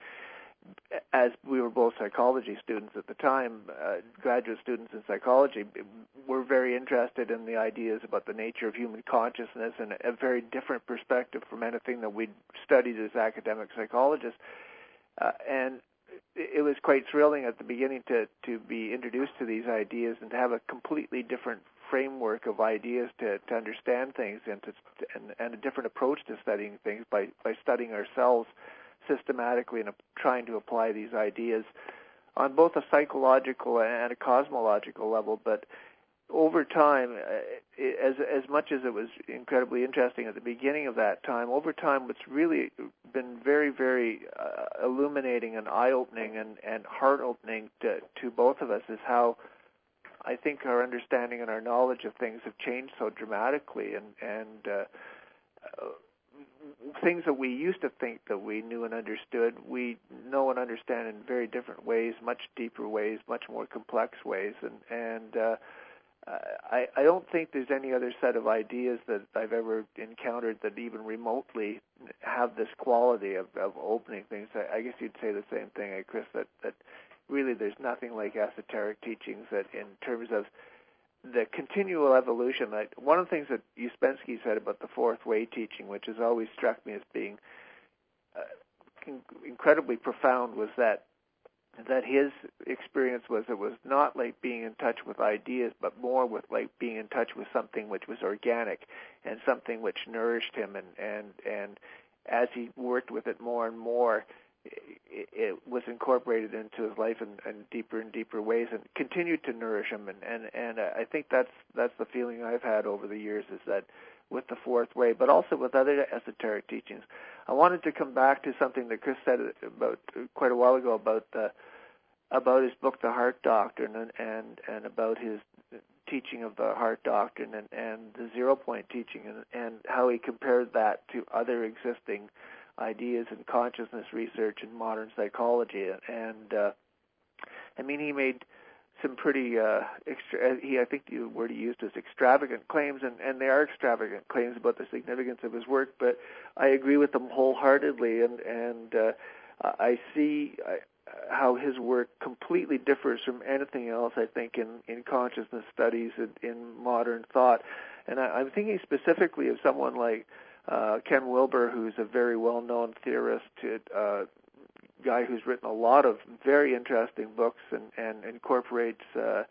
as we were both psychology students at the time, uh, graduate students in psychology, we're very interested in the ideas about the nature of human consciousness, and a very different perspective from anything that we'd studied as academic psychologists. Uh, and it was quite thrilling at the beginning to, to be introduced to these ideas and to have a completely different framework of ideas to, to understand things, and, to, and, and a different approach to studying things by, by studying ourselves systematically and trying to apply these ideas on both a psychological and a cosmological level. But over time, as as much as it was incredibly interesting at the beginning of that time, over time what's really been very, very uh, illuminating and eye-opening and, and heart-opening to, to both of us is how I think our understanding and our knowledge of things have changed so dramatically, and, and uh, uh, things that we used to think that we knew and understood, we know and understand in very different ways, much deeper ways, much more complex ways, and, and uh, I, I don't think there's any other set of ideas that I've ever encountered that even remotely have this quality of, of opening things. I, I guess you'd say the same thing, eh, Chris, that, that really there's nothing like esoteric teachings that in terms of the continual evolution. Like, one of the things that Uspensky said about the fourth way teaching, which has always struck me as being uh, incredibly profound, was that that his experience was it was not like being in touch with ideas, but more with like being in touch with something which was organic and something which nourished him. And, and, and as he worked with it more and more, it, it was incorporated into his life in, in deeper and deeper ways, and continued to nourish him. And, and, and I think that's that's the feeling I've had over the years, is that with the fourth way, but also with other esoteric teachings. I wanted to come back to something that Chris said about quite a while ago about uh, about his book, The Heart Doctrine, and, and, and about his teaching of the Heart Doctrine and, and the Zero Point teaching, and, and how he compared that to other existing ideas in consciousness research and modern psychology. And uh, I mean, he made some pretty, uh, extra, he I think the word he used was extravagant claims, and, and they are extravagant claims about the significance of his work, but I agree with them wholeheartedly, and, and uh, I see... I, how his work completely differs from anything else, I think, in, in consciousness studies and in modern thought. And I, I'm thinking specifically of someone like uh, Ken Wilber, who's a very well-known theorist, uh, guy who's written a lot of very interesting books and, and incorporates uh,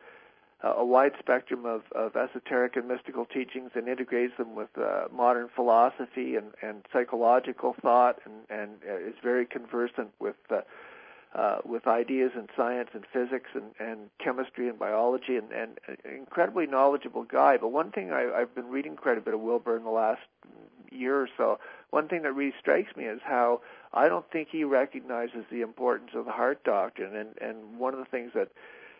a wide spectrum of, of esoteric and mystical teachings and integrates them with uh, modern philosophy and, and psychological thought, and, and is very conversant with uh, uh, with ideas in science and physics and, and chemistry and biology, and, and an incredibly knowledgeable guy. But one thing I, I've been reading quite a bit of Wilber in the last year or so, one thing that really strikes me is how I don't think he recognizes the importance of the heart doctrine. And, and one of the things that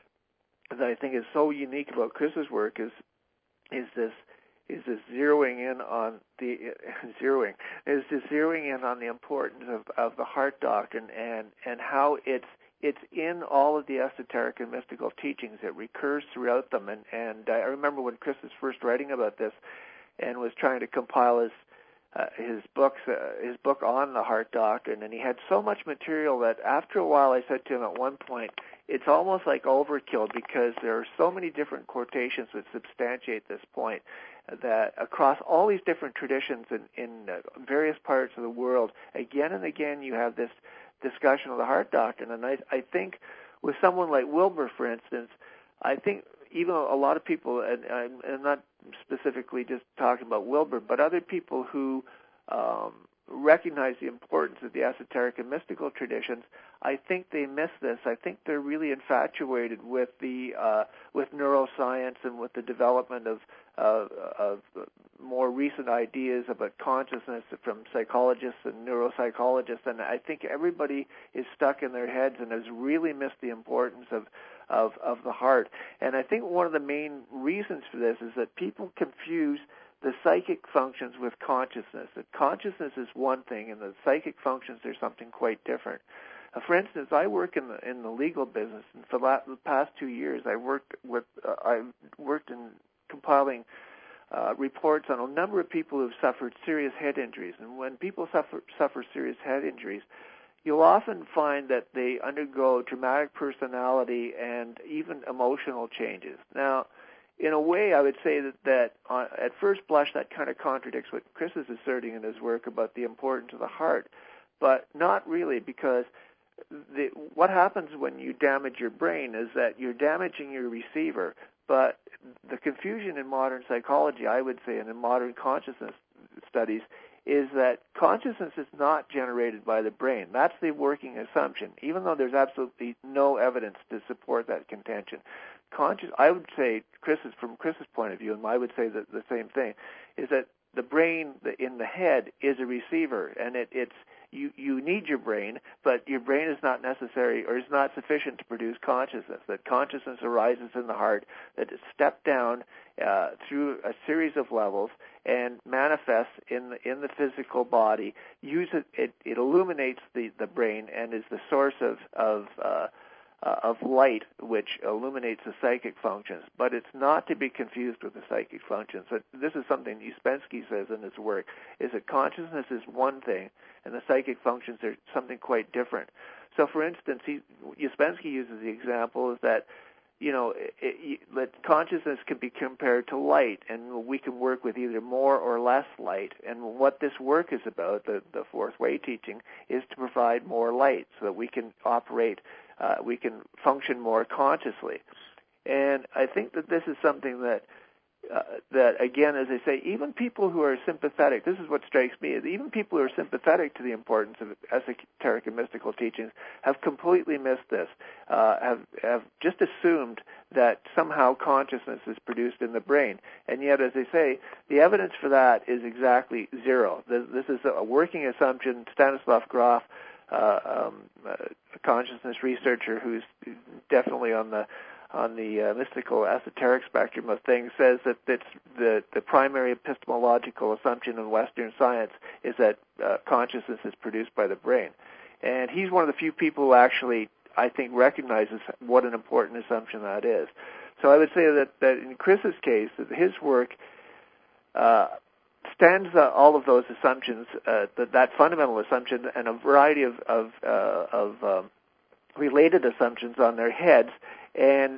that I think is so unique about Chris's work is is this is this zeroing in on the zeroing is this zeroing in on the importance of, of the heart doctrine and, and how it's it's in all of the esoteric and mystical teachings. It recurs throughout them. And, and I remember when Chris was first writing about this and was trying to compile his uh, his books uh, his book on the heart doctrine, and he had so much material that after a while I said to him at one point, it's almost like overkill, because there are so many different quotations that substantiate this point, that across all these different traditions in, in uh, various parts of the world, again and again you have this discussion of the heart doctrine. And I, I think with someone like Wilber, for instance, I think even a lot of people, and I'm, I'm not specifically just talking about Wilber, but other people who um, recognize the importance of the esoteric and mystical traditions, I think they miss this. I think they're really infatuated with the uh, with neuroscience and with the development of uh, of more recent ideas about consciousness from psychologists and neuropsychologists, and I think everybody is stuck in their heads and has really missed the importance of of, of the heart. And I think one of the main reasons for this is that people confuse the psychic functions with consciousness. That consciousness is one thing, and the psychic functions are something quite different. Uh, for instance, I work in the in the legal business, and for la- the past two years, I worked with uh, I worked in compiling uh, reports on a number of people who've suffered serious head injuries. And when people suffer suffer serious head injuries, you'll often find that they undergo dramatic personality and even emotional changes. Now, in a way, I would say that, that uh, at first blush, that kind of contradicts what Chris is asserting in his work about the importance of the heart, but not really, because the, what happens when you damage your brain is that you're damaging your receiver. But the confusion in modern psychology, I would say, and in modern consciousness studies, is that consciousness is not generated by the brain. That's the working assumption, even though there's absolutely no evidence to support that contention. Conscious, I would say, Chris's, from Chris's point of view, and I would say that the same thing, is that the brain the, in the head is a receiver, and it, it's you, you need your brain, but your brain is not necessary or is not sufficient to produce consciousness. That consciousness arises in the heart, that is stepped down uh, through a series of levels and manifests in the, in the physical body. Use it, it, it illuminates the, the brain and is the source of of uh, Uh, of light, which illuminates the psychic functions, but it's not to be confused with the psychic functions. So this is something Uspensky says in his work, is that consciousness is one thing, and the psychic functions are something quite different. So, for instance, he, Uspensky uses the example is that, you know, it, it, that consciousness can be compared to light, and we can work with either more or less light. And what this work is about, the, the fourth way teaching, is to provide more light so that we can operate Uh, we can function more consciously. And I think that this is something that, uh, that again, as I say, even people who are sympathetic, this is what strikes me, is even people who are sympathetic to the importance of esoteric and mystical teachings have completely missed this, uh, have, have just assumed that somehow consciousness is produced in the brain. And yet, as I say, the evidence for that is exactly zero. This, this is a working assumption. Stanislav Grof, Uh, um, a consciousness researcher who's definitely on the on the uh, mystical esoteric spectrum of things, says that that's the the primary epistemological assumption in Western science is that uh, consciousness is produced by the brain, and he's one of the few people who actually, I think, recognizes what an important assumption that is. So I would say that that in Chris's case, that his work Uh, stands uh, all of those assumptions, uh, that, that fundamental assumption, and a variety of of, uh, of um, related assumptions on their heads and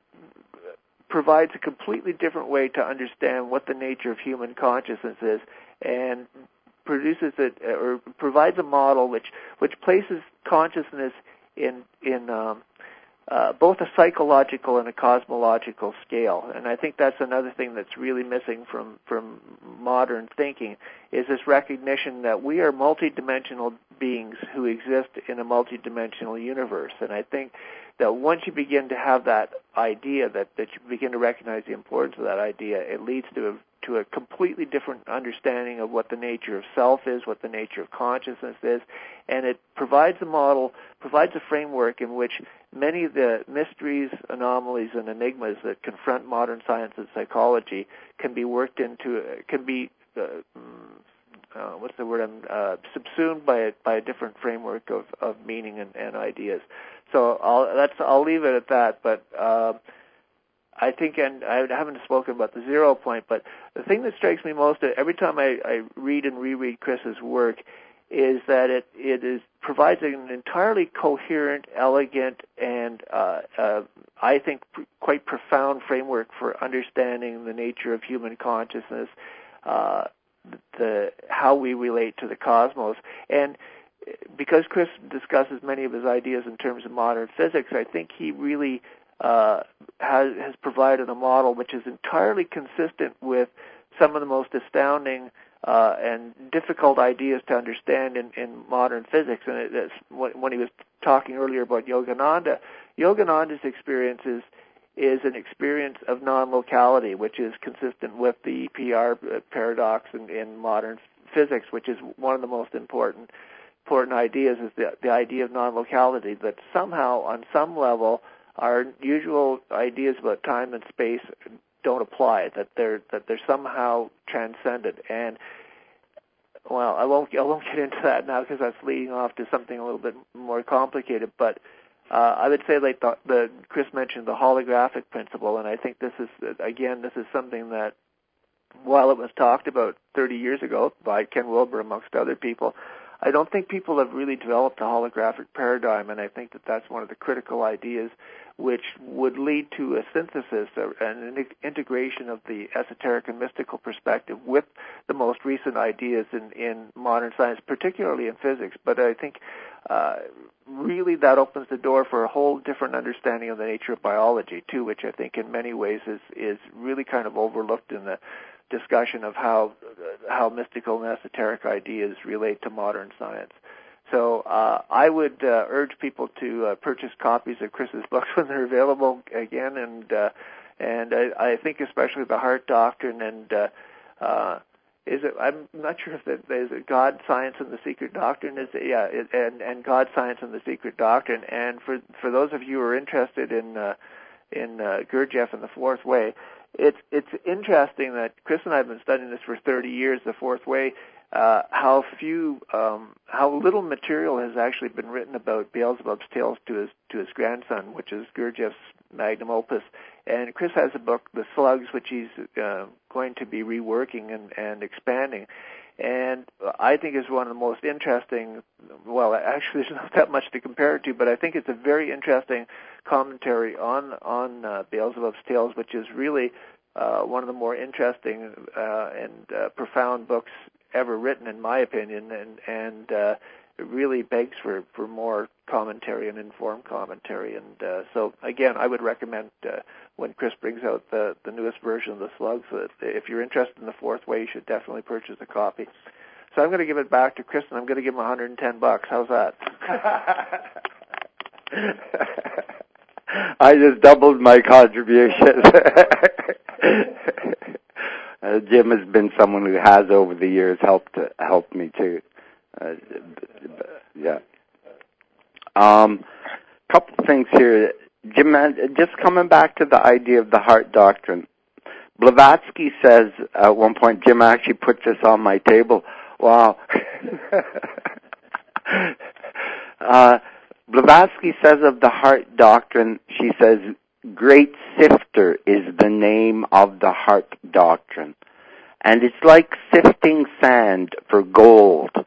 provides a completely different way to understand what the nature of human consciousness is, and produces it or provides a model which which places consciousness in in um, uh, both a psychological and a cosmological scale. And I think that's another thing that's really missing from from modern thinking, is this recognition that we are multidimensional beings who exist in a multidimensional universe. And I think that once you begin to have that idea, that, that you begin to recognize the importance of that idea, it leads to a, to a completely different understanding of what the nature of self is, what the nature of consciousness is, and it provides a model, provides a framework in which many of the mysteries, anomalies, and enigmas that confront modern science and psychology can be worked into, can be uh, Uh, what's the word? I'm uh, subsumed by a, by a different framework of, of meaning and, and ideas. So I'll that's I'll leave it at that. But uh, I think, and I haven't spoken about the zero point, but the thing that strikes me most every time I, I read and reread Chris's work is that it it is provides an entirely coherent, elegant, and uh, uh, I think pr- quite profound framework for understanding the nature of human consciousness. Uh, the how we relate to the cosmos. And because Chris discusses many of his ideas in terms of modern physics, I think he really uh, has, has provided a model which is entirely consistent with some of the most astounding uh, and difficult ideas to understand in, in modern physics. And it, it's, when he was talking earlier about Yogananda, Yogananda's experiences is an experience of non-locality, which is consistent with the E P R paradox in, in modern physics, which is one of the most important important ideas, is the, the idea of non-locality, that somehow, on some level, our usual ideas about time and space don't apply, that they're that they're somehow transcended. And well, I won't I won't get into that now because that's leading off to something a little bit more complicated, but Uh, I would say, like the, the Chris mentioned, the holographic principle, and I think this is, again, this is something that, while it was talked about thirty years ago by Ken Wilber, amongst other people, I don't think people have really developed a holographic paradigm, and I think that that's one of the critical ideas which would lead to a synthesis and an integration of the esoteric and mystical perspective with the most recent ideas in, in modern science, particularly in physics. But I think uh, really that opens the door for a whole different understanding of the nature of biology, too, which I think in many ways is, is really kind of overlooked in the discussion of how how mystical and esoteric ideas relate to modern science. So uh, I would uh, urge people to uh, purchase copies of Chris's books when they're available again, and uh, and I, I think especially the Heart Doctrine and uh, uh, is it? I'm not sure if it is it God, Science, and the Secret Doctrine. Is it, yeah, it, and and God, Science, and the Secret Doctrine. And for for those of you who are interested in uh, in uh, Gurdjieff and the Fourth Way, it's it's interesting that Chris and I have been studying this for thirty years, the Fourth Way. Uh, how few, um, how little material has actually been written about Beelzebub's tales to his to his grandson, which is Gurdjieff's magnum opus. And Chris has a book, The Slugs, which he's uh, going to be reworking and, and expanding. And I think is one of the most interesting. Well, actually, there's not that much to compare it to, but I think it's a very interesting commentary on on uh, Beelzebub's tales, which is really uh, one of the more interesting uh, and uh, profound books ever written, in my opinion, and and uh, it really begs for, for more commentary and informed commentary. And uh, so, again, I would recommend uh, when Chris brings out the, the newest version of the Slugs, that if you're interested in the Fourth Way, you should definitely purchase a copy. So I'm going to give it back to Chris, and I'm going to give him one hundred ten bucks. How's that? I just doubled my contribution. Uh, Jim has been someone who has, over the years, helped uh, helped me too. Uh, yeah. Um, couple things here, Jim. Just coming back to the idea of the Heart Doctrine. Blavatsky says at one point. Jim actually put this on my table. Wow. uh, Blavatsky says of the Heart Doctrine. She says, "Great Sifter is the name of the Heart Doctrine. And it's like sifting sand for gold.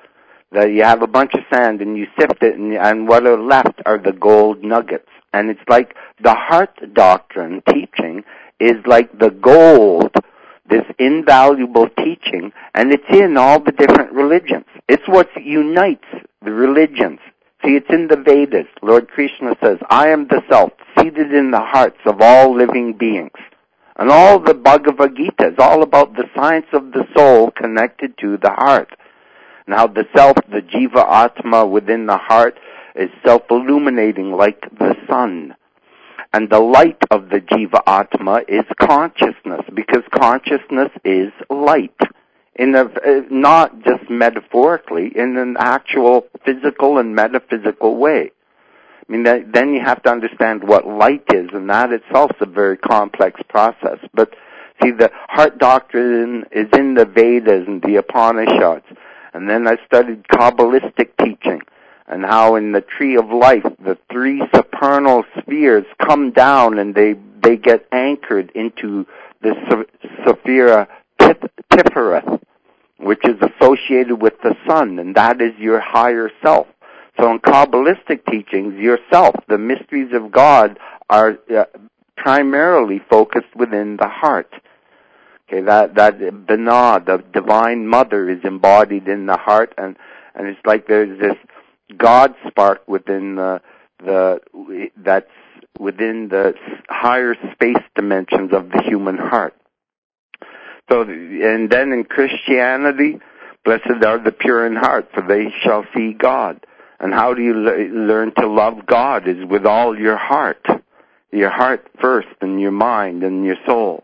that you have a bunch of sand and you sift it, and, and what are left are the gold nuggets. And it's like the heart doctrine teaching is like the gold, this invaluable teaching, and it's in all the different religions. It's what unites the religions. See, it's in the Vedas. Lord Krishna says, I am the self, seated in the hearts of all living beings. And all the Bhagavad Gita is all about the science of the soul connected to the heart. And how the self, the Jiva Atma within the heart, is self-illuminating like the sun. And the light of the Jiva Atma is consciousness, because consciousness is light. In a, not just metaphorically, in an actual physical and metaphysical way. I mean, that, then you have to understand what light is, and that itself is a very complex process. But see, the heart doctrine is in the Vedas and the Upanishads. And then I studied Kabbalistic teaching, and how in the tree of life, the three supernal spheres come down and they, they get anchored into the Sephira Tifereth, which is associated with the sun, and that is your higher self. So in Kabbalistic teachings, yourself, the mysteries of God, are uh, primarily focused within the heart. Okay, that that Binah, the Divine Mother, is embodied in the heart, and and it's like there's this God spark within the the that's within the higher space dimensions of the human heart. So, and then in Christianity, blessed are the pure in heart, for they shall see God. And how do you le- learn to love God? Is with all your heart. Your heart first, and your mind, and your soul.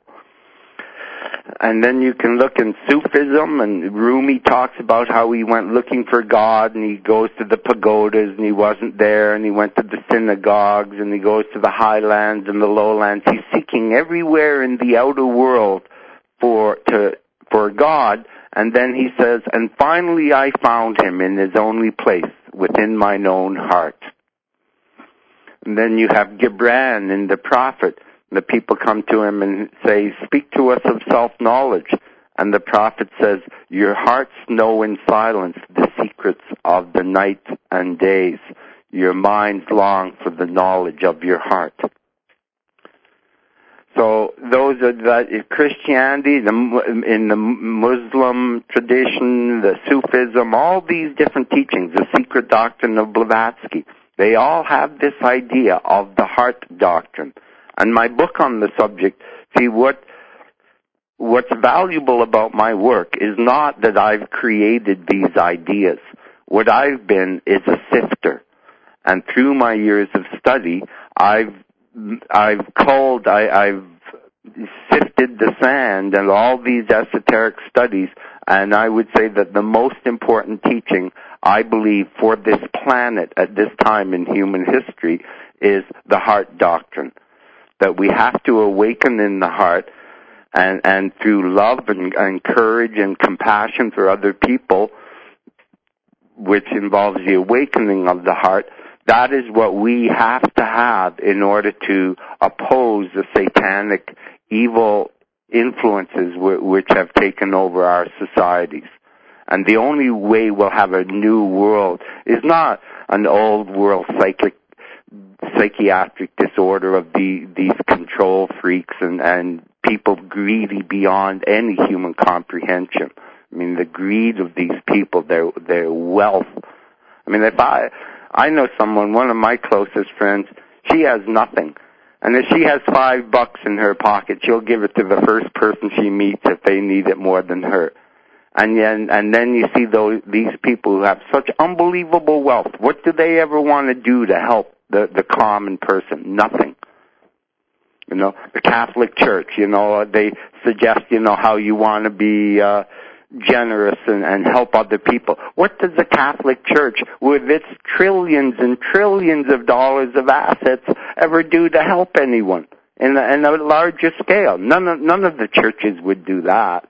And then you can look in Sufism, and Rumi talks about how he went looking for God, and he goes to the pagodas, and he wasn't there, and he went to the synagogues, and he goes to the highlands and the lowlands. He's seeking everywhere in the outer world for to for God, and then he says, and finally I found him in his only place, within mine own heart. And then you have Gibran in the prophet. The people come to him and say, speak to us of self-knowledge. And the prophet says, your hearts know in silence the secrets of the night and days. Your minds long for the knowledge of your heart. So those are the Christianity, the, in the Muslim tradition, the Sufism, all these different teachings, the secret doctrine of Blavatsky, they all have this idea of the heart doctrine. And my book on the subject, see, what what's valuable about my work is not that I've created these ideas. What I've been is a sifter. And through my years of study, I've I've culled, I, I've sifted the sand and all these esoteric studies, and I would say that the most important teaching, I believe, for this planet at this time in human history is the heart doctrine. That we have to awaken in the heart, and, and through love and, and courage and compassion for other people, which involves the awakening of the heart, that is what we have to have in order to oppose the satanic evil influences w- which have taken over our societies. And the only way we'll have a new world is not an old world psychic, psychiatric disorder of the, these control freaks and, and people greedy beyond any human comprehension. I mean, the greed of these people, their, their wealth. I mean, if I... I know someone, one of my closest friends, she has nothing. And if she has five bucks in her pocket, she'll give it to the first person she meets if they need it more than her. And then, and then you see those, these people who have such unbelievable wealth. What do they ever want to do to help the, the common person? Nothing. You know, the Catholic Church, you know, they suggest, you know, how you want to be, uh, generous and, and help other people. What does the Catholic Church, with its trillions and trillions of dollars of assets, ever do to help anyone in a, in a larger scale? None of, none of the churches would do that.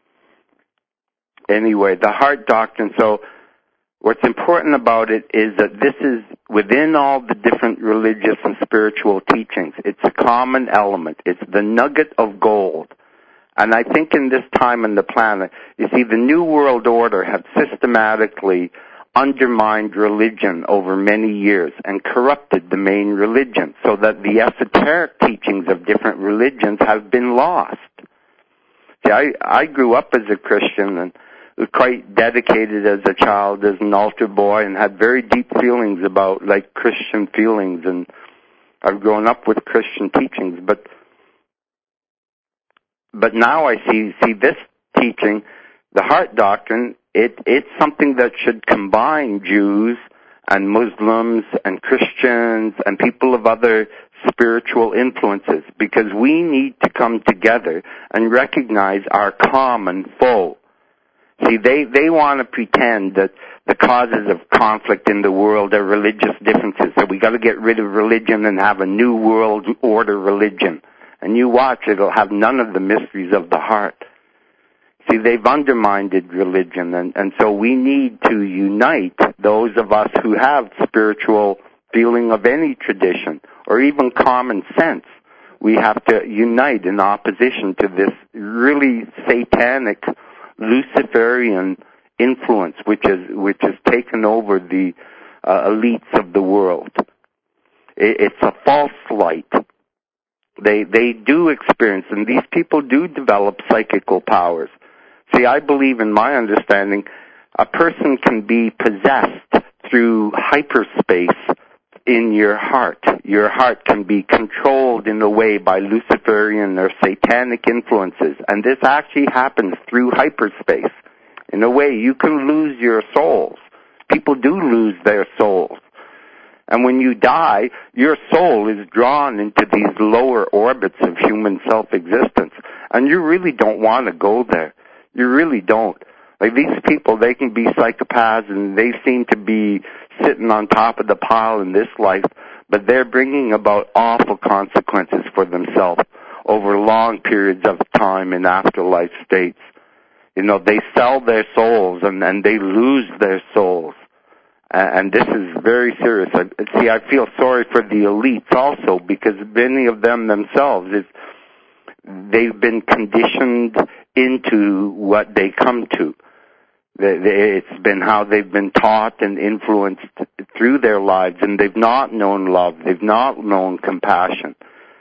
Anyway, the heart doctrine, so what's important about it is that this is within all the different religious and spiritual teachings. It's a common element. It's the nugget of gold. And I think in this time on the planet, you see, the New World Order have systematically undermined religion over many years and corrupted the main religion so that the esoteric teachings of different religions have been lost. See, I, I grew up as a Christian and was quite dedicated as a child, as an altar boy, and had very deep feelings about, like, Christian feelings, and I've grown up with Christian teachings, but but now I see see this teaching, the heart doctrine, it it's something that should combine Jews and Muslims and Christians and people of other spiritual influences, because we need to come together and recognize our common foe. See, they, they want to pretend that the causes of conflict in the world are religious differences, so we got to get rid of religion and have a new world order religion. And you watch, it'll have none of the mysteries of the heart. See, they've undermined religion, and, and so we need to unite those of us who have spiritual feeling of any tradition, or even common sense. We have to unite in opposition to this really satanic Luciferian influence, which is which has taken over the uh, elites of the world. It, it's a false light. They they do experience, and these people do develop psychical powers. See, I believe, in my understanding, a person can be possessed through hyperspace in your heart. Your heart can be controlled in a way by Luciferian or satanic influences, and this actually happens through hyperspace. In a way, you can lose your souls. People do lose their souls. And when you die, your soul is drawn into these lower orbits of human self-existence, and you really don't want to go there. You really don't. Like, these people, they can be psychopaths, and they seem to be sitting on top of the pile in this life, but they're bringing about awful consequences for themselves over long periods of time in afterlife states. You know, they sell their souls, and, and they lose their souls. And this is very serious. I, see, I feel sorry for the elites also, because many of them themselves, is, they've been conditioned into what they come to. It's been how they've been taught and influenced through their lives, and they've not known love. They've not known compassion.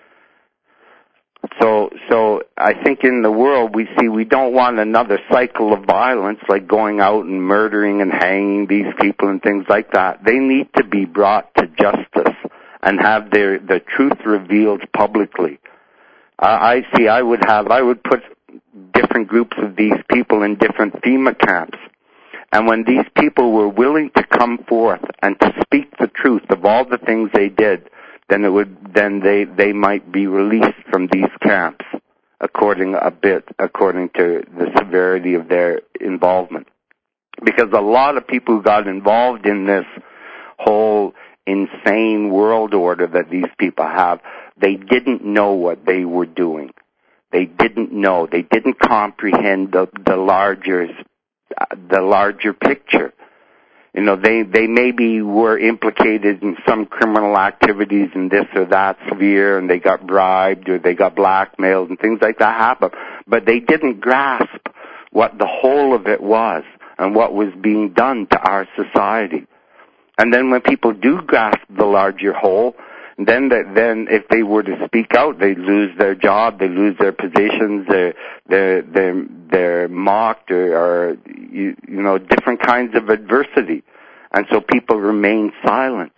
So, so I think in the world we see we don't want another cycle of violence, like going out and murdering and hanging these people and things like that. They need to be brought to justice and have their the truth revealed publicly. Uh, I see. I would have. I would put different groups of these people in different FEMA camps. And when these people were willing to come forth and to speak the truth of all the things they did, then it would, then they, they might be released from these camps, according a bit, according to the severity of their involvement. Because a lot of people who got involved in this whole insane world order that these people have, they didn't know what they were doing. They didn't know. They didn't comprehend the, the larger, the larger picture. You know, they, they maybe were implicated in some criminal activities in this or that sphere, and they got bribed or they got blackmailed and things like that happened. But they didn't grasp what the whole of it was and what was being done to our society. And then when people do grasp the larger whole, then that, then if they were to speak out, they lose their job, they lose their positions, they're, they're, they're, they're mocked or, or you, you know, different kinds of adversity. And so people remain silent.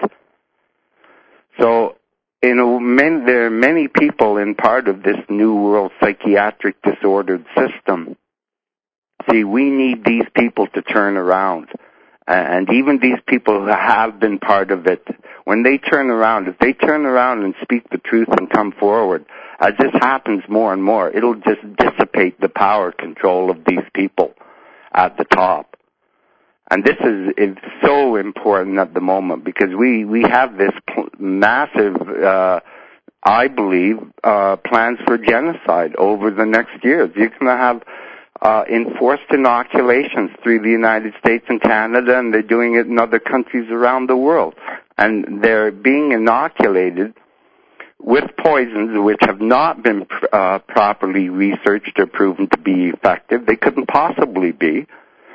So, you know, many, there are many people in part of this New World psychiatric disordered system. See, we need these people to turn around. And even these people who have been part of it, when they turn around, if they turn around and speak the truth and come forward, as this happens more and more, it'll just dissipate the power control of these people at the top. And this is, is so important at the moment, because we, we have this pl- massive, uh, I believe, uh, plans for genocide over the next years. You're going to have Uh, enforced inoculations through the United States and Canada, and they're doing it in other countries around the world. And they're being inoculated with poisons which have not been uh, properly researched or proven to be effective. They couldn't possibly be.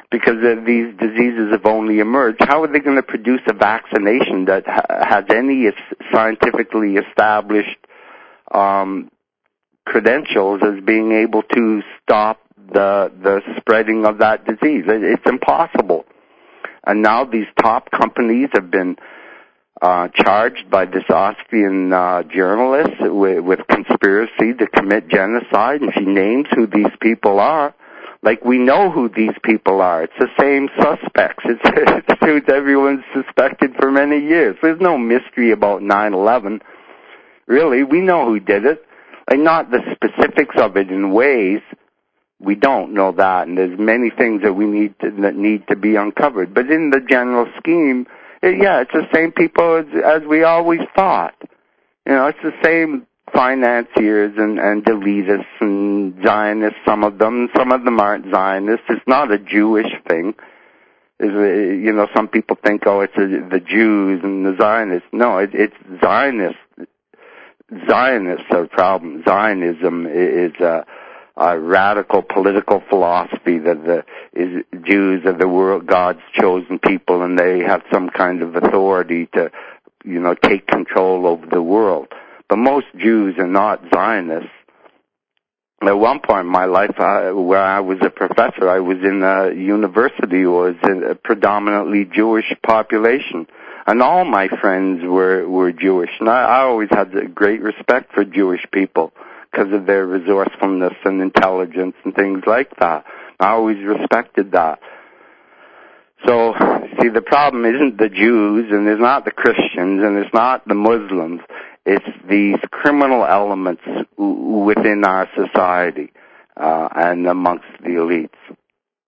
because uh, these diseases have only emerged. How are they going to produce a vaccination that ha- has any scientifically established um, credentials as being able to stop the the spreading of that disease? It, it's impossible. And now these top companies have been uh, charged by this Austrian uh, journalist with, with conspiracy to commit genocide, and she names who these people are. Like, we know who these people are. It's the same suspects. It's, it's who everyone's suspected for many years. There's no mystery about nine eleven. Really, we know who did it. Like, not the specifics of it in ways. We don't know that, and there's many things that we need to, that need to be uncovered. But in the general scheme, it, yeah, it's the same people as, as we always thought. You know, it's the same financiers and, and elitists and Zionists, some of them. Some of them aren't Zionists. It's not a Jewish thing. Is you know, some people think, oh, it's a, the Jews and the Zionists. No, it, it's Zionists. Zionists are the problem. Zionism is a, a radical political philosophy that the is Jews are the world, God's chosen people, and they have some kind of authority to, you know, take control over the world. But most Jews are not Zionists. At one point in my life, I, where I was a professor, I was in a university was a predominantly Jewish population, and all my friends were were Jewish. And I, I always had a great respect for Jewish people because of their resourcefulness and intelligence and things like that. I always respected that. So, see, the problem isn't the Jews, and it's not the Christians, and it's not the Muslims. It's these criminal elements within our society uh, and amongst the elites.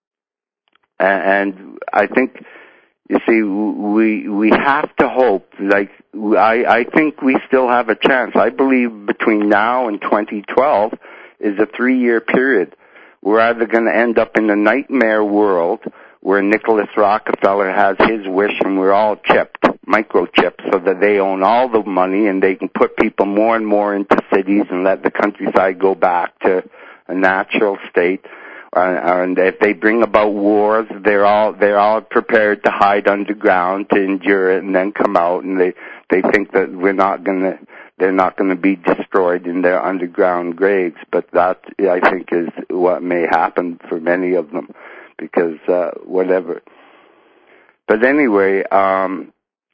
And I think, you see, we we have to hope. Like, I, I think we still have a chance. I believe between now and twenty twelve is a three-year period. We're either going to end up in a nightmare world where Nicholas Rockefeller has his wish and we're all chipped, microchipped, so that they own all the money and they can put people more and more into cities and let the countryside go back to a natural state. Uh, and if they bring about wars, they're all they're all prepared to hide underground to endure it and then come out, and they they think that we're not going to they're not going to be destroyed in their underground graves. But that, I think, is what may happen for many of them, because uh, whatever. But anyway, um,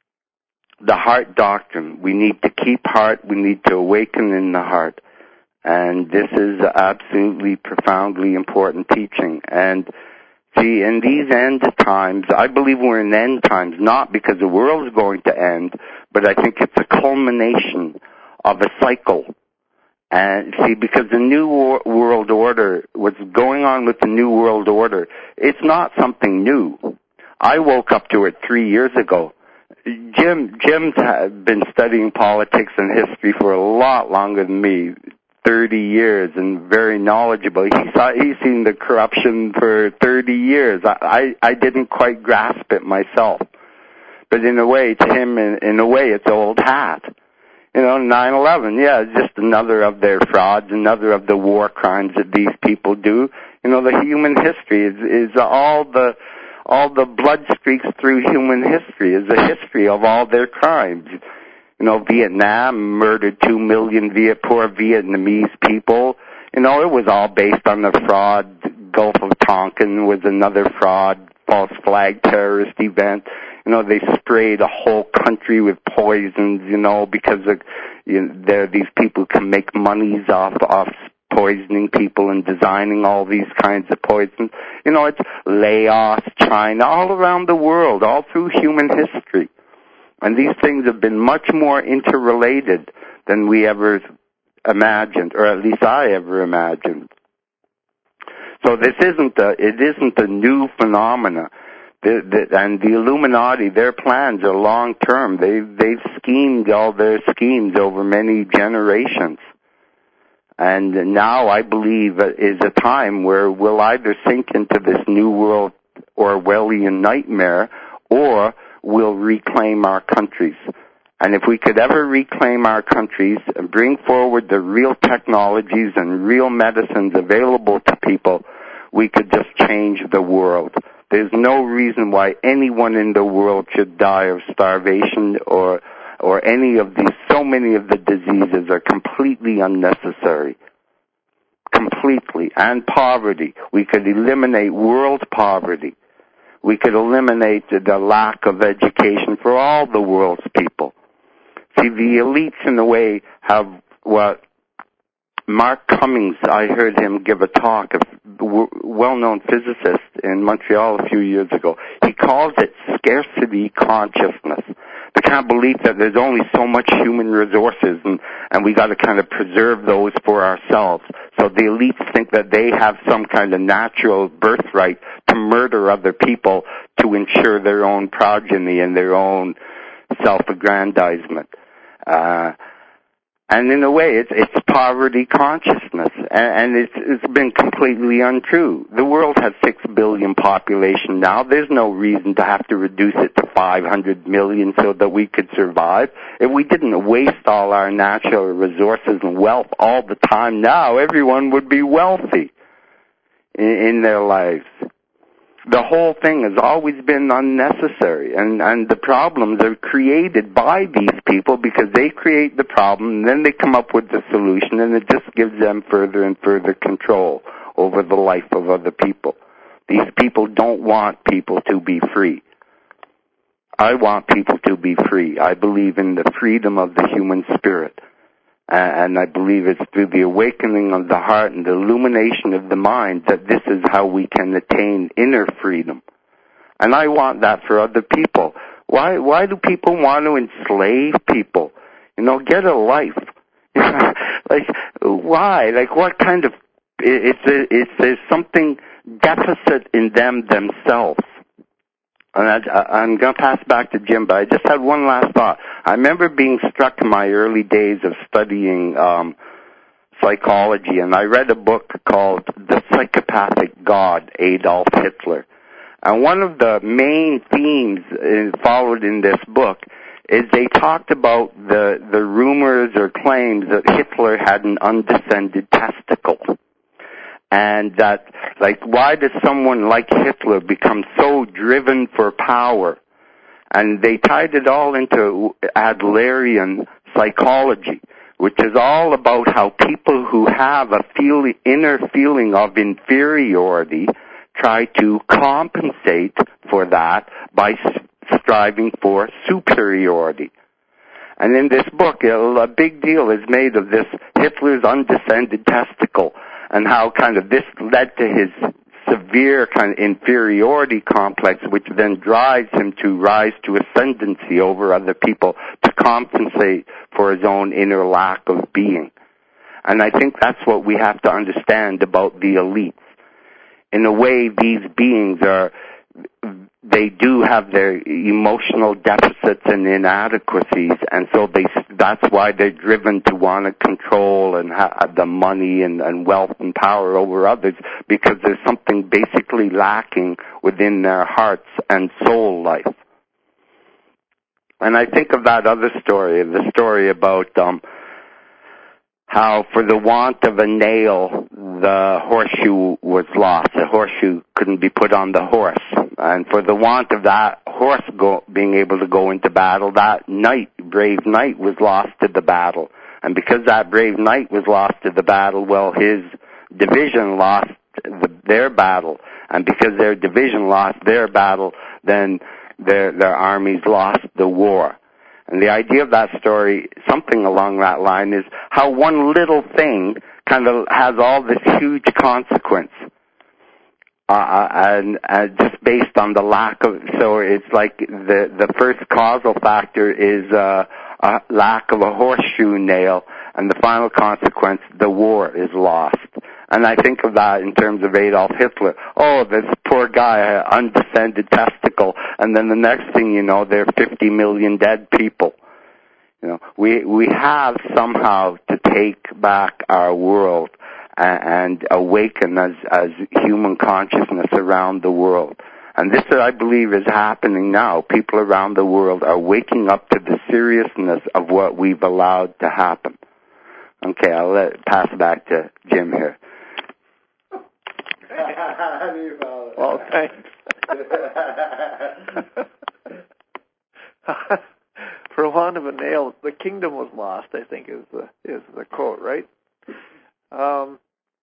the heart doctrine. We need to keep heart. We need to awaken in the heart. And this is absolutely profoundly important teaching. And see, in these end times, I believe we're in end times, not because the world is going to end, but I think it's a culmination of a cycle. And see, because the New World Order, what's going on with the New World Order, it's not something new. I woke up to it three years ago. Jim, Jim's been studying politics and history for a lot longer than me. thirty years, and very knowledgeable. He saw, he's seen the corruption for thirty years. I, I, I didn't quite grasp it myself. But in a way, to him, in, in a way, it's old hat. You know, nine eleven, yeah, it's just another of their frauds, another of the war crimes that these people do. You know, the human history is, is all the, all the blood streaks through human history is a history of all their crimes. You know, Vietnam murdered two million Viet, poor Vietnamese people. You know, it was all based on the fraud. Gulf of Tonkin was another fraud, false flag terrorist event. You know, they sprayed a whole country with poisons, you know, because of, you know, there are these people who can make monies off, off poisoning people and designing all these kinds of poisons. You know, it's Laos, China, all around the world, all through human history. And these things have been much more interrelated than we ever imagined, or at least I ever imagined. So this isn't a, it isn't a new phenomena. The, the, and the Illuminati, their plans are long term. They've, they've schemed all their schemes over many generations. And now I believe is a time where we'll either sink into this new world Orwellian nightmare, or we'll reclaim our countries. And if we could ever reclaim our countries and bring forward the real technologies and real medicines available to people, we could just change the world. There's no reason why anyone in the world should die of starvation or or any of these. So many of the diseases are completely unnecessary. Completely. And poverty. We could eliminate world poverty. We could eliminate the lack of education for all the world's people. See, the elites, in a way, have what Mark Cummings, I heard him give a talk, a well-known physicist in Montreal a few years ago. He calls it scarcity consciousness. The kind of belief that there's only so much human resources and, and we got to kind of preserve those for ourselves. So the elites think that they have some kind of natural birthright to murder other people to ensure their own progeny and their own self-aggrandizement. Uh, And in a way, it's, it's poverty consciousness, and, and it's, it's been completely untrue. The world has six billion population now. There's no reason to have to reduce it to five hundred million so that we could survive. If we didn't waste all our natural resources and wealth all the time now, everyone would be wealthy in, in their lives. The whole thing has always been unnecessary, and, and the problems are created by these people because they create the problem, and then they come up with the solution, and it just gives them further and further control over the life of other people. These people don't want people to be free. I want people to be free. I believe in the freedom of the human spirit. And I believe it's through the awakening of the heart and the illumination of the mind that this is how we can attain inner freedom. And I want that for other people. Why why do people want to enslave people? You know, get a life. Like, why? Like, what kind of... It's, a, it's there's something deficit in them themselves. And I, I'm going to pass back to Jim, but I just had one last thought. I remember being struck in my early days of studying um, psychology, and I read a book called The Psychopathic God, Adolf Hitler. And one of the main themes in, followed in this book is they talked about the, the rumors or claims that Hitler had an undescended testicle. And that, like, why does someone like Hitler become so driven for power? And they tied it all into Adlerian psychology, which is all about how people who have a feel, inner feeling of inferiority try to compensate for that by striving for superiority. And in this book, a big deal is made of this Hitler's undescended testicle, and how kind of this led to his severe kind of inferiority complex, which then drives him to rise to ascendancy over other people to compensate for his own inner lack of being. And I think that's what we have to understand about the elites. In a way, these beings are, they do have their emotional deficits and inadequacies, and so they, that's why they're driven to want to control and have the money and, and wealth and power over others, because there's something basically lacking within their hearts and soul life. And I think of that other story, the story about um, how for the want of a nail, the horseshoe was lost. The horseshoe couldn't be put on the horse. And for the want of that horse go, being able to go into battle, that knight, brave knight, was lost to the battle. And because that brave knight was lost to the battle, well, his division lost the, their battle. And because their division lost their battle, then their, their armies lost the war. And the idea of that story, something along that line, is how one little thing kind of has all this huge consequence. Uh, and uh, just based on the lack of, so it's like the the first causal factor is uh, a lack of a horseshoe nail, and the final consequence, the war is lost. And I think of that in terms of Adolf Hitler. Oh, this poor guy, undescended testicle, and then the next thing you know, there are fifty million dead people. You know, we we have somehow to take back our world and awaken as, as human consciousness around the world. And this, I believe, is happening now. People around the world are waking up to the seriousness of what we've allowed to happen. Okay, I'll let pass back to Jim here. Well, thanks. For want of a nail, the kingdom was lost, I think is the is the quote, right? Um,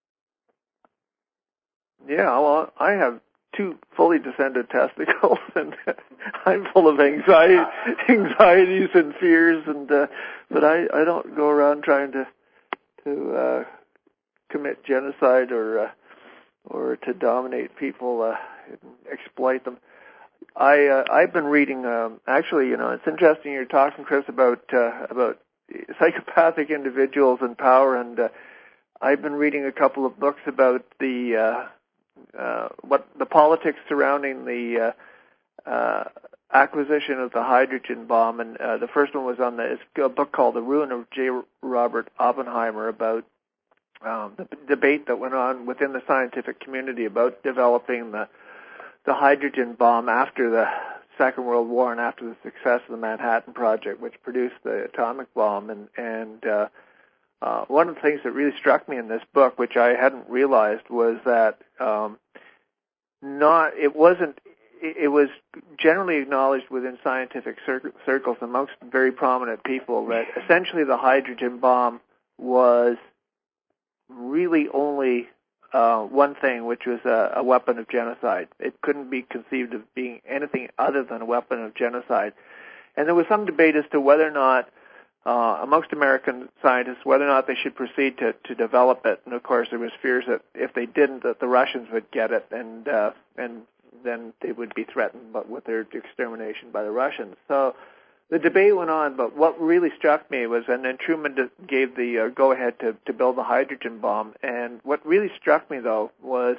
yeah, well, I have two fully descended testicles, and I'm full of anxiety, anxieties and fears, and uh, but I, I don't go around trying to to uh, commit genocide or uh, or to dominate people, uh, and exploit them. I uh, I've been reading. Um, actually, you know, it's interesting you're talking, Chris, about uh, about psychopathic individuals and power, and uh, I've been reading a couple of books about the uh, uh, what the politics surrounding the uh, uh, acquisition of the hydrogen bomb, and uh, the first one was on the it's a book called The Ruin of J. Robert Oppenheimer, about um, the debate that went on within the scientific community about developing the the hydrogen bomb after the Second World War and after the success of the Manhattan Project, which produced the atomic bomb. And, and uh, uh, one of the things that really struck me in this book, which I hadn't realized, was that um, not it wasn't it, it was generally acknowledged within scientific cir- circles amongst very prominent people that essentially the hydrogen bomb was really only Uh, one thing, which was a, a weapon of genocide. It couldn't be conceived of being anything other than a weapon of genocide. And there was some debate as to whether or not, uh, amongst American scientists, whether or not they should proceed to, to develop it. And of course, there was fears that if they didn't, that the Russians would get it, and uh, and then they would be threatened, but with their extermination by the Russians. So the debate went on, but what really struck me was, and then Truman gave the uh, go-ahead to, to build the hydrogen bomb, and what really struck me, though, was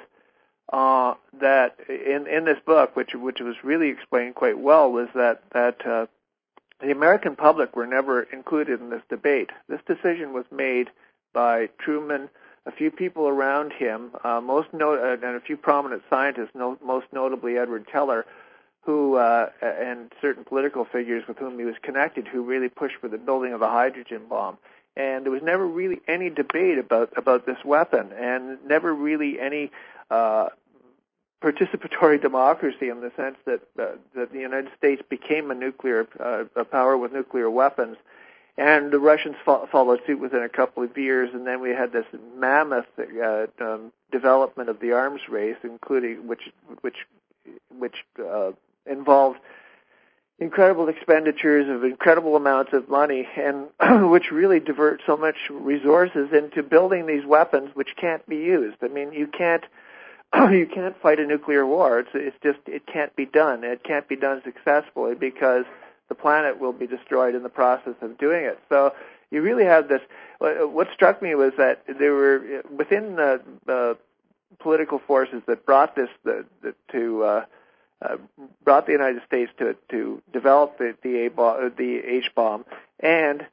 uh, that in, in this book, which which was really explained quite well, was that, that uh, the American public were never included in this debate. This decision was made by Truman, a few people around him, uh, most no- and a few prominent scientists, no- most notably Edward Teller, who uh, and certain political figures with whom he was connected, who really pushed for the building of a hydrogen bomb. And there was never really any debate about about this weapon, and never really any uh, participatory democracy in the sense that uh, that the United States became a nuclear uh, a power with nuclear weapons. And the Russians fo- followed suit within a couple of years, and then we had this mammoth uh, um, development of the arms race, including which which which uh, involved incredible expenditures of incredible amounts of money, and which really divert so much resources into building these weapons which can't be used. I mean, you can't you can't fight a nuclear war. It's it's just it can't be done. It can't be done successfully because the planet will be destroyed in the process of doing it. So you really have this. What struck me was that there were within the, the political forces that brought this the, the, to uh, uh, brought the United States to to develop the the, A-bomb, the H-bomb, and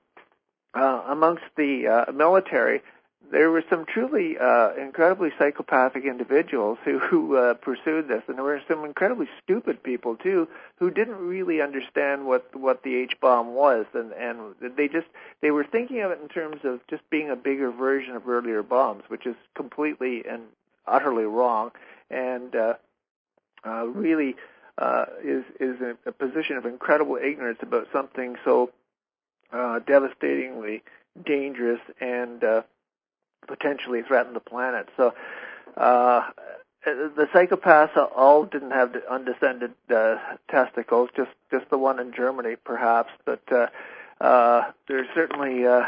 uh, amongst the uh, military, there were some truly uh, incredibly psychopathic individuals who, who uh, pursued this, and there were some incredibly stupid people too who didn't really understand what what the H-bomb was, and and they just they were thinking of it in terms of just being a bigger version of earlier bombs, which is completely and utterly wrong, and uh, uh, really uh, is is a, a position of incredible ignorance about something so uh, devastatingly dangerous and uh, potentially threaten the planet. So uh, the psychopaths all didn't have undescended uh, testicles, just just the one in Germany, perhaps, but. Uh, Uh, there's certainly, uh,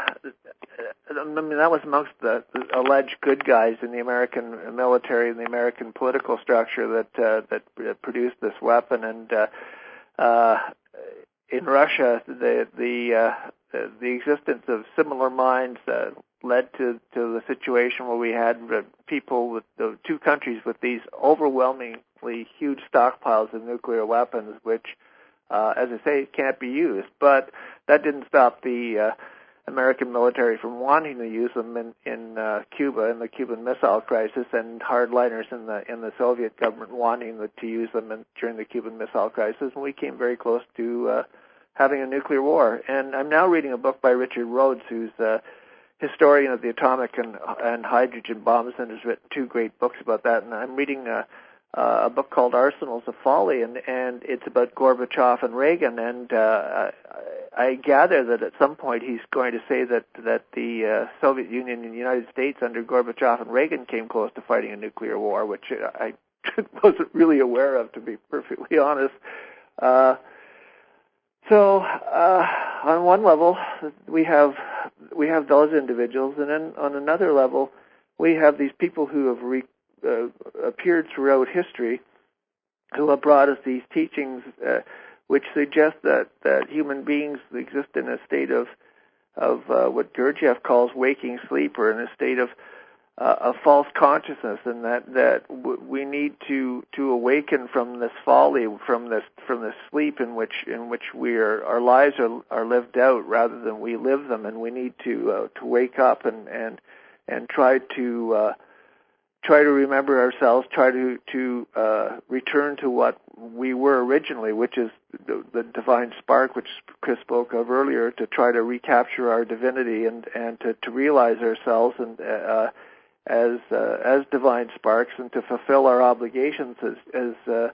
I mean, that was amongst the, the alleged good guys in the American military and the American political structure that uh, that produced this weapon. And uh, uh, in Russia, the the uh, the existence of similar mines uh, led to to the situation where we had people with the two countries with these overwhelmingly huge stockpiles of nuclear weapons, which, uh, as I say, can't be used, but that didn't stop the uh, American military from wanting to use them in, in uh, Cuba in the Cuban Missile Crisis, and hardliners in the in the Soviet government wanting the, to use them in, during the Cuban Missile Crisis, and we came very close to uh, having a nuclear war. And I'm now reading a book by Richard Rhodes, who's a historian of the atomic and, and hydrogen bombs, and has written two great books about that. And I'm reading a, uh, a book called Arsenals of Folly, and, and it's about Gorbachev and Reagan. And uh, I gather that at some point he's going to say that that the uh, Soviet Union and the United States under Gorbachev and Reagan came close to fighting a nuclear war, which I wasn't really aware of, to be perfectly honest. Uh, so uh, on one level, we have we have those individuals, and then on another level, we have these people who have re, uh, appeared throughout history, who have brought us these teachings, uh, which suggest that, that human beings exist in a state of of uh, what Gurdjieff calls waking sleep, or in a state of uh, of false consciousness, and that that w- we need to, to awaken from this folly, from this from this sleep in which in which we are, our lives are are lived out rather than we live them, and we need to uh, to wake up and and and try to uh, try to remember ourselves, try to to uh, return to what we were originally, which is the, the divine spark, which Chris spoke of earlier, to try to recapture our divinity and and to, to realize ourselves and uh, as uh, as divine sparks, and to fulfill our obligations as as uh,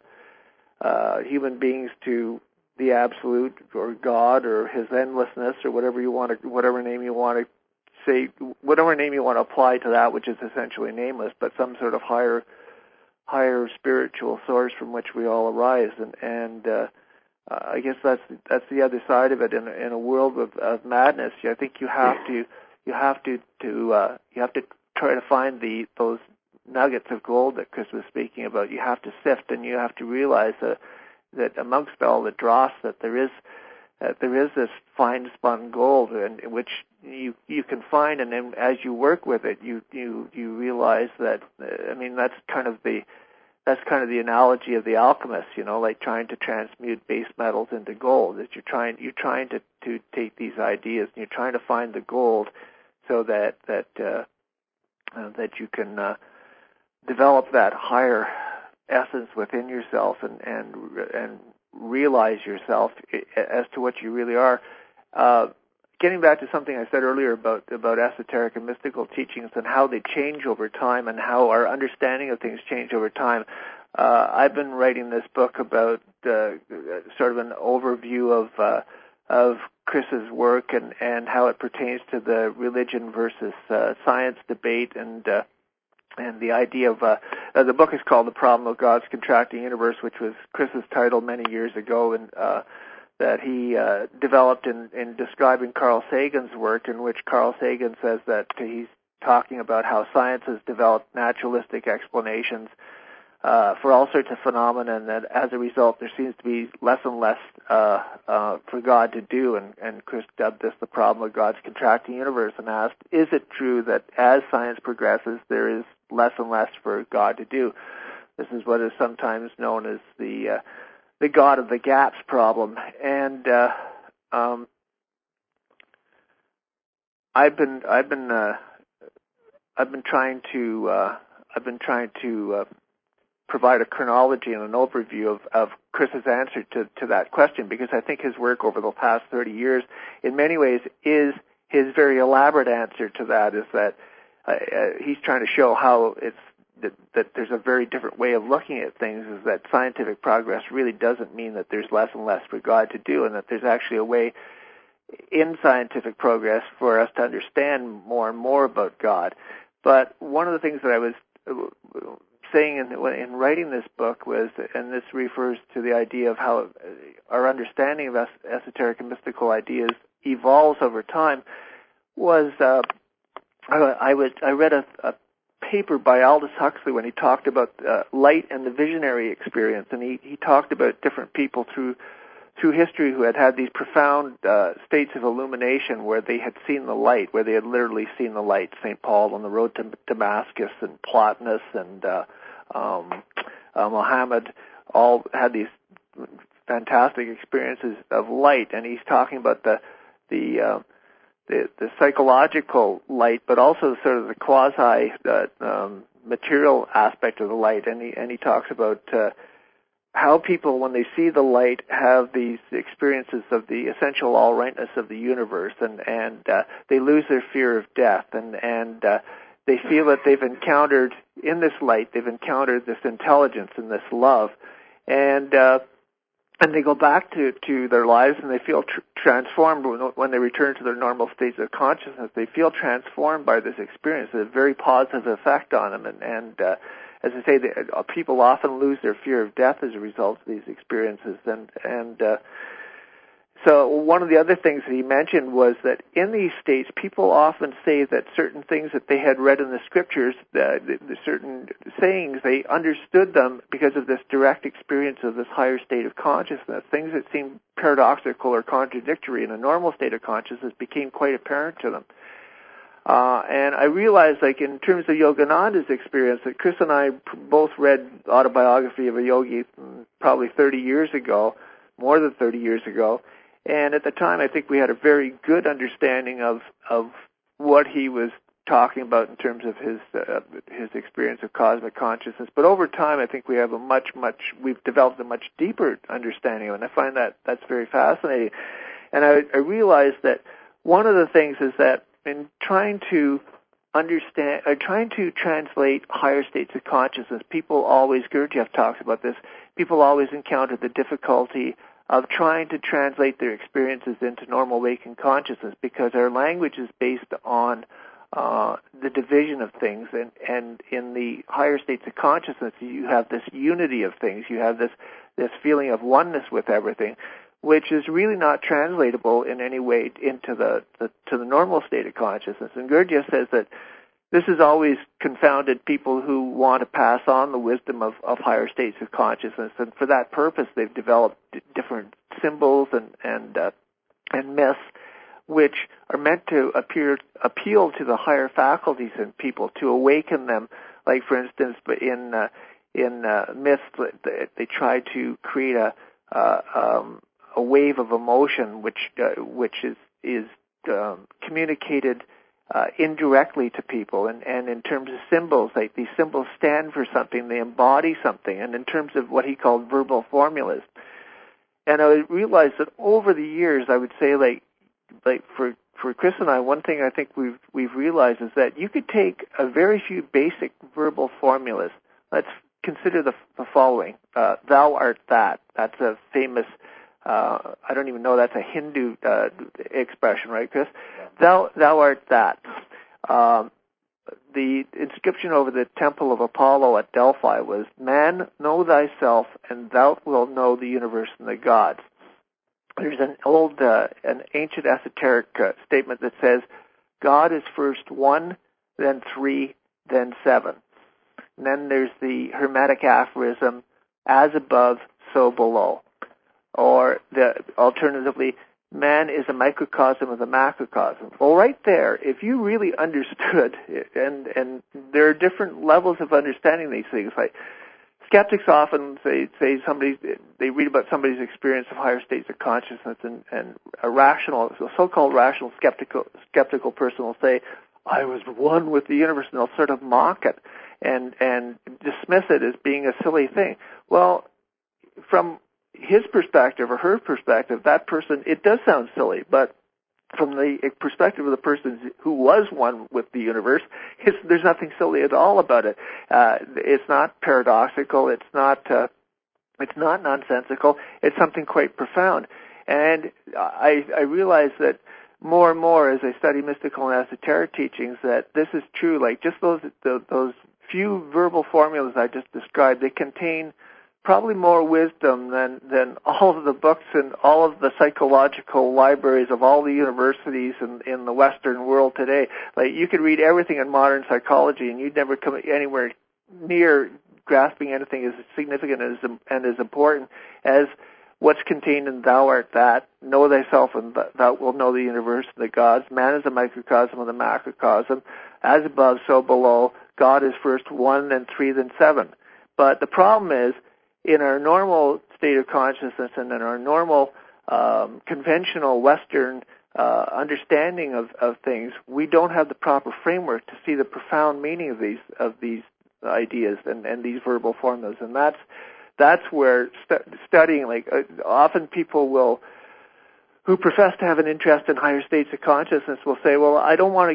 uh, human beings to the Absolute, or God, or His endlessness, or whatever you want to, whatever name you want to say, whatever name you want to apply to that, which is essentially nameless, but some sort of higher higher spiritual source from which we all arise. And and uh, I guess that's that's the other side of it. In in a world of, of madness, I think you have to you have to to uh, you have to try to find the those nuggets of gold that Chris was speaking about. You have to sift, and you have to realize that that amongst all the dross, that there is that there is this fine spun gold, and which you you can find, and then as you work with it, you you you realize that. I mean, that's kind of the that's kind of the analogy of the alchemist, you know, like trying to transmute base metals into gold. That you're trying you're trying to to take these ideas and you're trying to find the gold, so that that uh, uh, that you can uh, develop that higher essence within yourself and and and realize yourself as to what you really are. Uh, getting back to something I said earlier about about esoteric and mystical teachings and how they change over time and how our understanding of things change over time, uh, I've been writing this book about uh, sort of an overview of uh, of Chris's work and, and how it pertains to the religion versus uh, science debate, and uh, and the idea of uh, uh, the book is called The Problem of God's Contracting Universe, which was Chris's title many years ago, and uh, that he uh, developed in, in describing Carl Sagan's work, in which Carl Sagan says that he's talking about how science has developed naturalistic explanations uh, for all sorts of phenomena, and that as a result there seems to be less and less uh, uh, for God to do, and, and Chris dubbed this the problem of God's contracting universe, and asked, is it true that as science progresses there is less and less for God to do? This is what is sometimes known as the uh, the God of the gaps problem, and uh, um, I've been I've been uh, I've been trying to uh, I've been trying to uh, provide a chronology and an overview of, of Chris's answer to, to that question, because I think his work over the past thirty years, in many ways, is his very elaborate answer to that. Is that uh, he's trying to show how it's that, that there's a very different way of looking at things. Is that scientific progress really doesn't mean that there's less and less for God to do, and that there's actually a way in scientific progress for us to understand more and more about God. But one of the things that I was saying in, in writing this book was, and this refers to the idea of how our understanding of es- esoteric and mystical ideas evolves over time, was uh, I, I was I read a, a paper by Aldous Huxley when he talked about uh, light and the visionary experience, and he, he talked about different people through through history who had had these profound uh, states of illumination where they had seen the light, where they had literally seen the light. Saint Paul on the road to Damascus, and Plotinus, and uh, um, uh, Muhammad all had these fantastic experiences of light. And he's talking about the the uh, the, the psychological light, but also sort of the quasi uh, um, material aspect of the light. And he and he talks about uh, how people, when they see the light, have these experiences of the essential all-rightness of the universe, and and uh, they lose their fear of death, and and uh, they feel that they've encountered, in this light, they've encountered this intelligence and this love. And uh, and they go back to, to their lives and they feel tr- transformed when they return to their normal states of consciousness. They feel transformed by this experience. It's a very positive effect on them. And, and uh, as I say, they, uh, people often lose their fear of death as a result of these experiences. And, and uh, so one of the other things that he mentioned was that in these states, people often say that certain things that they had read in the scriptures, the, the, the certain sayings, they understood them because of this direct experience of this higher state of consciousness. Things that seemed paradoxical or contradictory in a normal state of consciousness became quite apparent to them. Uh, and I realized, like, in terms of Yogananda's experience, that Chris and I both read Autobiography of a Yogi probably thirty years ago, more than thirty years ago. And at the time, I think we had a very good understanding of of what he was talking about in terms of his uh, his experience of cosmic consciousness. But over time, I think we have a much, much, we've developed a much deeper understanding of it. And I find that that's very fascinating. And I, I realized that one of the things is that in trying to understand, or trying to translate higher states of consciousness, people always, Gurdjieff talks about this, people always encounter the difficulty of trying to translate their experiences into normal waking consciousness, because our language is based on uh, the division of things, and, and in the higher states of consciousness, you have this unity of things, you have this, this feeling of oneness with everything, which is really not translatable in any way into the, the to the normal state of consciousness. And Gurdjieff says that this has always confounded people who want to pass on the wisdom of, of higher states of consciousness, and for that purpose, they've developed d- different symbols and and uh, and myths, which are meant to appear appeal to the higher faculties in people, to awaken them. Like, for instance, in uh, in uh, myths, they, they try to create a uh, um, a wave of emotion, which uh, which is is um, communicated Uh, indirectly to people, and, and in terms of symbols, like these symbols stand for something, they embody something, and in terms of what he called verbal formulas. And I realized that over the years, I would say, like, like for for Chris and I, one thing I think we've we've realized is that you could take a very few basic verbal formulas. Let's consider the, the following: uh, "Thou art that." That's a famous. Uh, I don't even know, that's a Hindu uh, expression, right, Chris? Yeah. Thou, thou art that. Um, the inscription over the temple of Apollo at Delphi was, "Man, know thyself, and thou wilt know the universe and the gods." There's an old, uh, an ancient esoteric uh, statement that says, God is first one, then three, then seven. And then there's the Hermetic aphorism, as above, so below. Or the alternatively, man is a microcosm of the macrocosm. Well, right there, if you really understood, and and there are different levels of understanding these things. Like skeptics often say say somebody they read about somebody's experience of higher states of consciousness, and and a rational, a so-called rational skeptical skeptical person will say, "I was one with the universe," and they'll sort of mock it and and dismiss it as being a silly thing. Well, from his perspective or her perspective, that person, it does sound silly, but from the perspective of the person who was one with the universe, it's, there's nothing silly at all about it. Uh, it's not paradoxical. It's not. Uh, it's not nonsensical. It's something quite profound. And I, I realize that more and more as I study mystical and esoteric teachings that this is true. Like just those those few verbal formulas I just described, they contain probably more wisdom than, than all of the books and all of the psychological libraries of all the universities in, in the Western world today. Like you could read everything in modern psychology and you'd never come anywhere near grasping anything as significant as, and as important as what's contained in Thou art that, know thyself and thou wilt know the universe and the gods. Man is a microcosm of the macrocosm. As above, so below. God is first one, then three, then seven. But the problem is, in our normal state of consciousness and in our normal um, conventional Western uh, understanding of, of things, we don't have the proper framework to see the profound meaning of these of these ideas and, and these verbal formulas, and that's that's where stu- studying. Like uh, often people will, who profess to have an interest in higher states of consciousness, will say, "Well, I don't want to get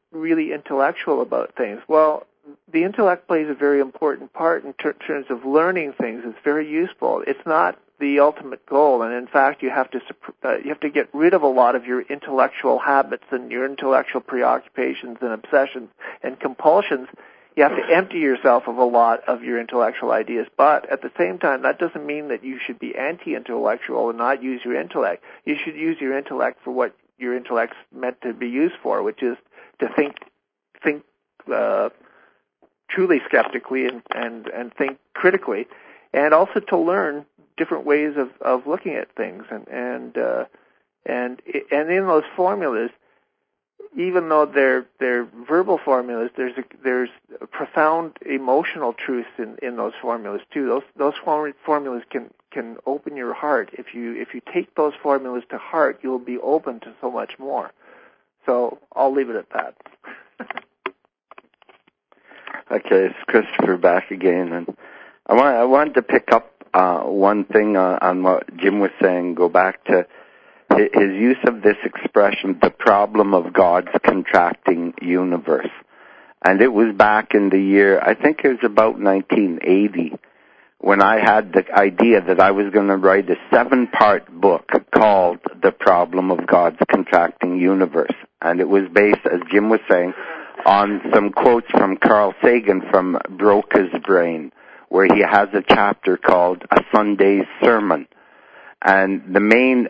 really intellectual about things. Well, the intellect plays a very important part in ter- terms of learning things. It's very useful. It's not the ultimate goal, and in fact, you have to uh, you have to get rid of a lot of your intellectual habits and your intellectual preoccupations and obsessions and compulsions. You have to empty yourself of a lot of your intellectual ideas, but at the same time, that doesn't mean that you should be anti-intellectual and not use your intellect. You should use your intellect for what your intellect's meant to be used for, which is to think, think uh, truly skeptically and, and, and think critically, and also to learn different ways of, of looking at things. And and uh, and and in those formulas, even though they're they're verbal formulas, there's a, there's a profound emotional truths in, in those formulas too. Those those formulas can can open your heart. If you if you take those formulas to heart, you'll be open to so much more. So I'll leave it at that. Okay, it's Christopher back again, and I want I wanted to pick up uh, one thing on, on what Jim was saying. Go back to his use of this expression, the problem of God's contracting universe. And it was back in the year, I think it was about nineteen eighty, when I had the idea that I was going to write a seven-part book called The Problem of God's Contracting Universe. And it was based, as Jim was saying, on some quotes from Carl Sagan from Broca's Brain, where he has a chapter called A Sunday's Sermon. And the main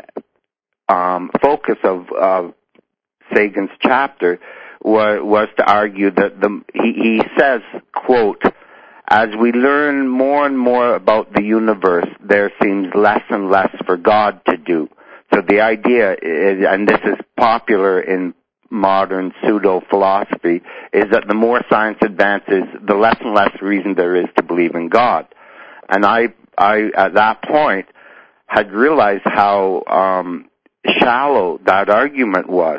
Um, focus of uh, Sagan's chapter was, was to argue that the, he, he says, quote, as we learn more and more about the universe, there seems less and less for God to do. So the idea is, and this is popular in modern pseudo-philosophy, is that the more science advances, the less and less reason there is to believe in God. And I, I at that point, had realized how um, shallow that argument was.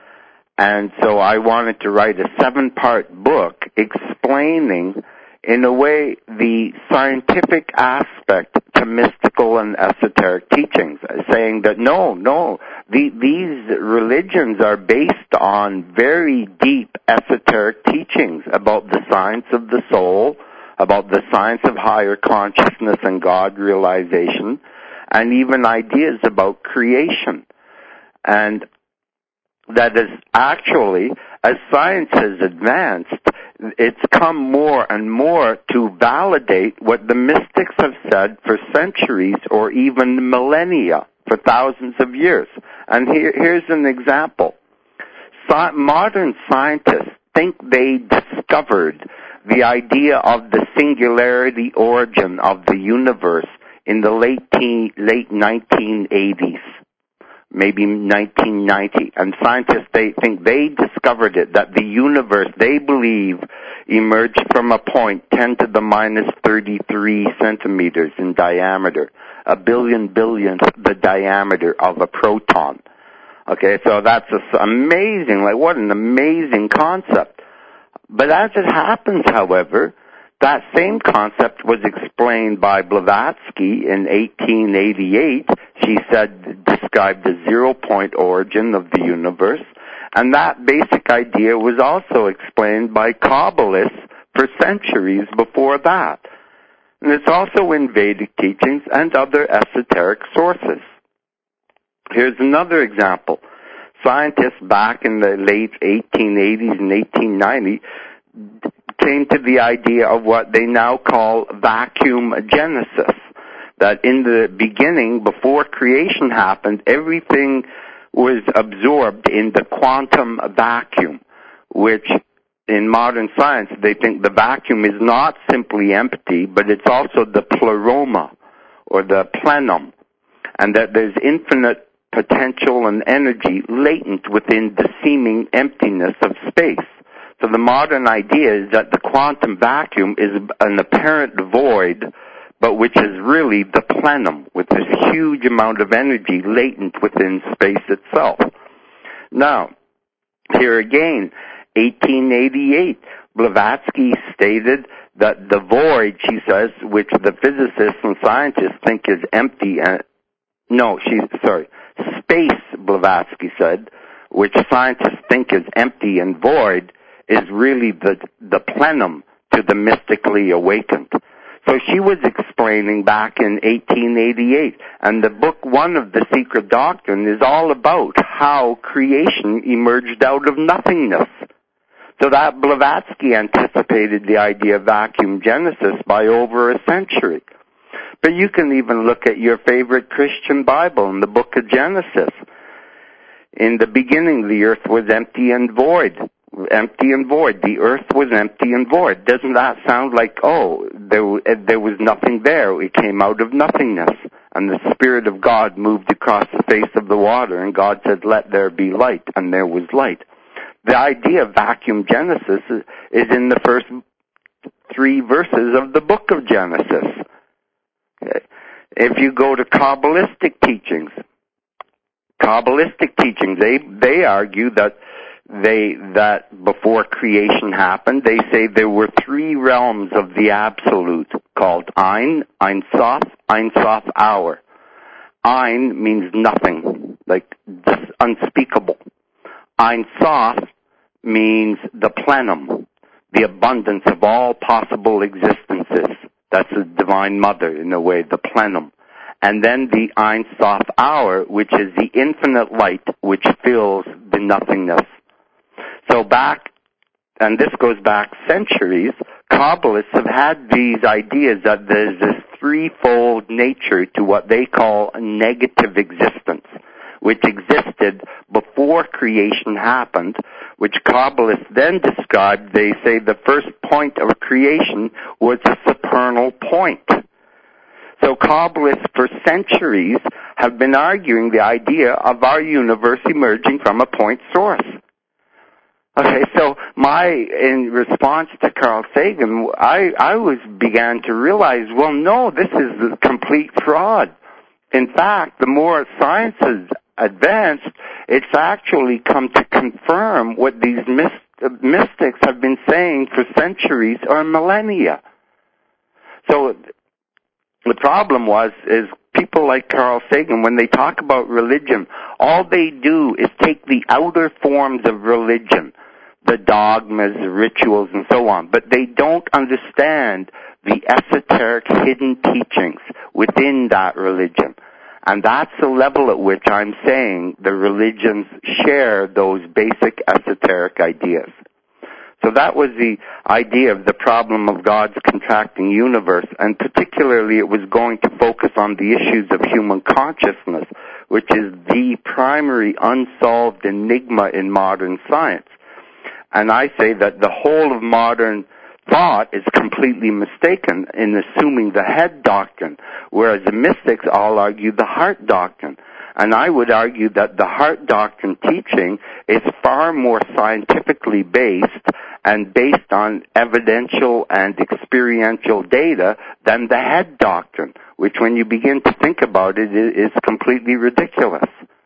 And so I wanted to write a seven-part book explaining, in a way, the scientific aspect to mystical and esoteric teachings, saying that no, no, the, these religions are based on very deep esoteric teachings about the science of the soul, about the science of higher consciousness and God realization, and even ideas about creation. And that is actually, as science has advanced, it's come more and more to validate what the mystics have said for centuries or even millennia, for thousands of years. And here, here's an example. So, modern scientists think they discovered the idea of the singularity origin of the universe in the late teen, late nineteen eighties. Maybe nineteen ninety, and scientists, they think they discovered it, that the universe, they believe, emerged from a point ten to the minus thirty-three centimeters in diameter, a billion billionth the diameter of a proton. Okay, so that's a, amazing, like what an amazing concept. But as it happens, however, that same concept was explained by Blavatsky in eighteen eighty-eight. She said, described the zero-point origin of the universe, and that basic idea was also explained by Kabbalists for centuries before that. And it's also in Vedic teachings and other esoteric sources. Here's another example. Scientists back in the late eighteen eighties and eighteen ninety came to the idea of what they now call vacuum genesis, that in the beginning, before creation happened, everything was absorbed in the quantum vacuum, which in modern science, they think the vacuum is not simply empty, but it's also the pleroma, or the plenum, and that there's infinite potential and energy latent within the seeming emptiness of space. So the modern idea is that the quantum vacuum is an apparent void, but which is really the plenum, with this huge amount of energy latent within space itself. Now, here again, eighteen eighty-eight, Blavatsky stated that the void, she says, which the physicists and scientists think is empty, and no, she, sorry, space, Blavatsky said, which scientists think is empty and void, is really the, the plenum to the mystically awakened. So she was explaining back in eighteen eighty-eight, and the book one of The Secret Doctrine is all about how creation emerged out of nothingness. So that Blavatsky anticipated the idea of vacuum genesis by over a century. But you can even look at your favorite Christian Bible in the book of Genesis. In the beginning, the earth was empty and void. Empty and void. The earth was empty and void. Doesn't that sound like, oh, there, there was nothing there. It came out of nothingness. And the Spirit of God moved across the face of the water, and God said, let there be light, and there was light. The idea of vacuum genesis is in the first three verses of the book of Genesis. If you go to Kabbalistic teachings, Kabbalistic teachings, they, they argue that they, that before creation happened, they say there were three realms of the absolute called Ein, Ein Sof, Ein Sof Hour. Ein means nothing, like just unspeakable. Ein Sof means the plenum, the abundance of all possible existences. That's the Divine Mother, in a way, the plenum. And then the Ein Sof Hour, which is the infinite light which fills the nothingness. So back, and this goes back centuries, Kabbalists have had these ideas that there's this threefold nature to what they call a negative existence, which existed before creation happened, which Kabbalists then described. They say the first point of creation was a supernal point. So Kabbalists for centuries have been arguing the idea of our universe emerging from a point source. Okay, so my, in response to Carl Sagan, I, I was, began to realize, well, no, this is a complete fraud. In fact, the more science has advanced, it's actually come to confirm what these myst- mystics have been saying for centuries or millennia. So the problem was, is people like Carl Sagan, when they talk about religion, all they do is take the outer forms of religion, the dogmas, the rituals, and so on, but they don't understand the esoteric hidden teachings within that religion. And that's the level at which I'm saying the religions share those basic esoteric ideas. So that was the idea of the problem of God's contracting universe, and particularly it was going to focus on the issues of human consciousness, which is the primary unsolved enigma in modern science. And I say that the whole of modern thought is completely mistaken in assuming the head doctrine, whereas the mystics all argue the heart doctrine. And I would argue that the heart doctrine teaching is far more scientifically based and based on evidential and experiential data than the head doctrine, which when you begin to think about it, is completely ridiculous.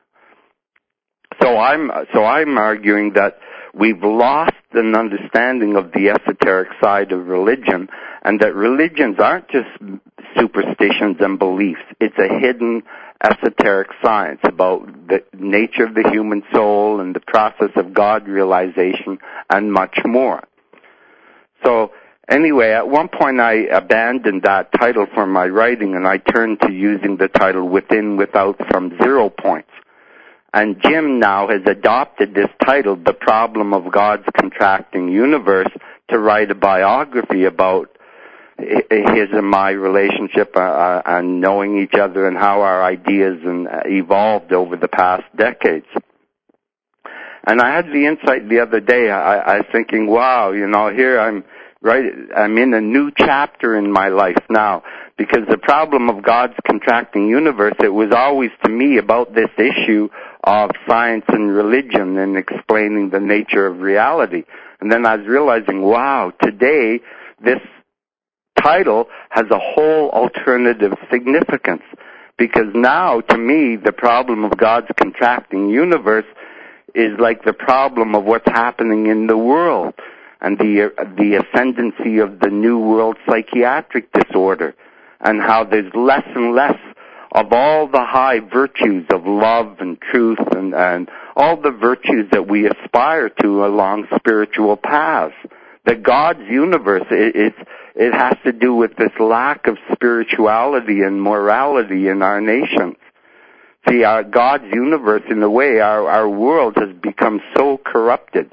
So I'm, so I'm arguing that we've lost an understanding of the esoteric side of religion, and that religions aren't just superstitions and beliefs. It's a hidden esoteric science about the nature of the human soul and the process of God realization and much more. So anyway, at one point I abandoned that title for my writing, and I turned to using the title Within, Without, From Zero Points. And Jim now has adopted this title, The Problem of God's Contracting Universe, to write a biography about his and my relationship uh, and knowing each other and how our ideas and uh, evolved over the past decades. And I had the insight the other day. I, I was thinking, wow, you know, here I'm right. I'm in a new chapter in my life now, because the problem of God's contracting universe, it was always to me about this issue of science and religion and explaining the nature of reality. And then I was realizing, wow, today this title has a whole alternative significance, because now to me the problem of God's contracting universe is like the problem of what's happening in the world and the the ascendancy of the New World psychiatric disorder, and how there's less and less of all the high virtues of love and truth and, and all the virtues that we aspire to along spiritual paths. That God's universe, it, it, it has to do with this lack of spirituality and morality in our nations. See, our God's universe, in a way, our, our world has become so corrupted.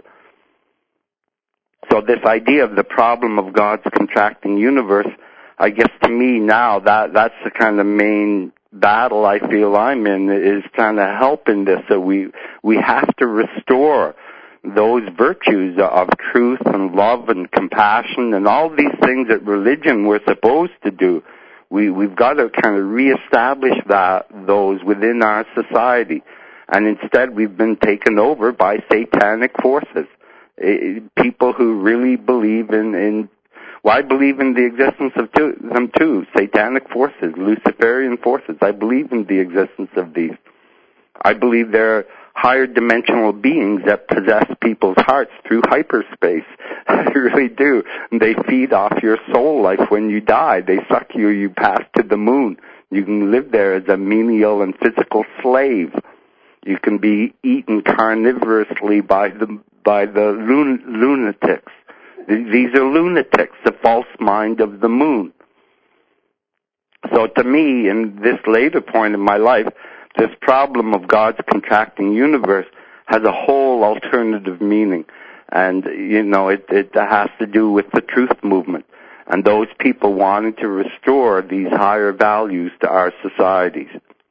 So this idea of the problem of God's contracting universe, I guess to me now, that that's the kind of main battle I feel I'm in, is trying to help in this. So we, we have to restore those virtues of truth and love and compassion and all these things that religion we're supposed to do. We, we've got to kind of reestablish that, those within our society. And instead we've been taken over by satanic forces. It, people who really believe in, in, well, I believe in the existence of two, them too, satanic forces, Luciferian forces. I believe in the existence of these. I believe they're higher dimensional beings that possess people's hearts through hyperspace. I really do. And they feed off your soul life when you die. They suck you, you pass to the moon. You can live there as a menial and physical slave. You can be eaten carnivorously by the, by the lun- lunatics. These are lunatics, the false mind of the moon. So to me, in this later point in my life, this problem of God's contracting universe has a whole alternative meaning. And, you know, it, it has to do with the truth movement and those people wanting to restore these higher values to our societies.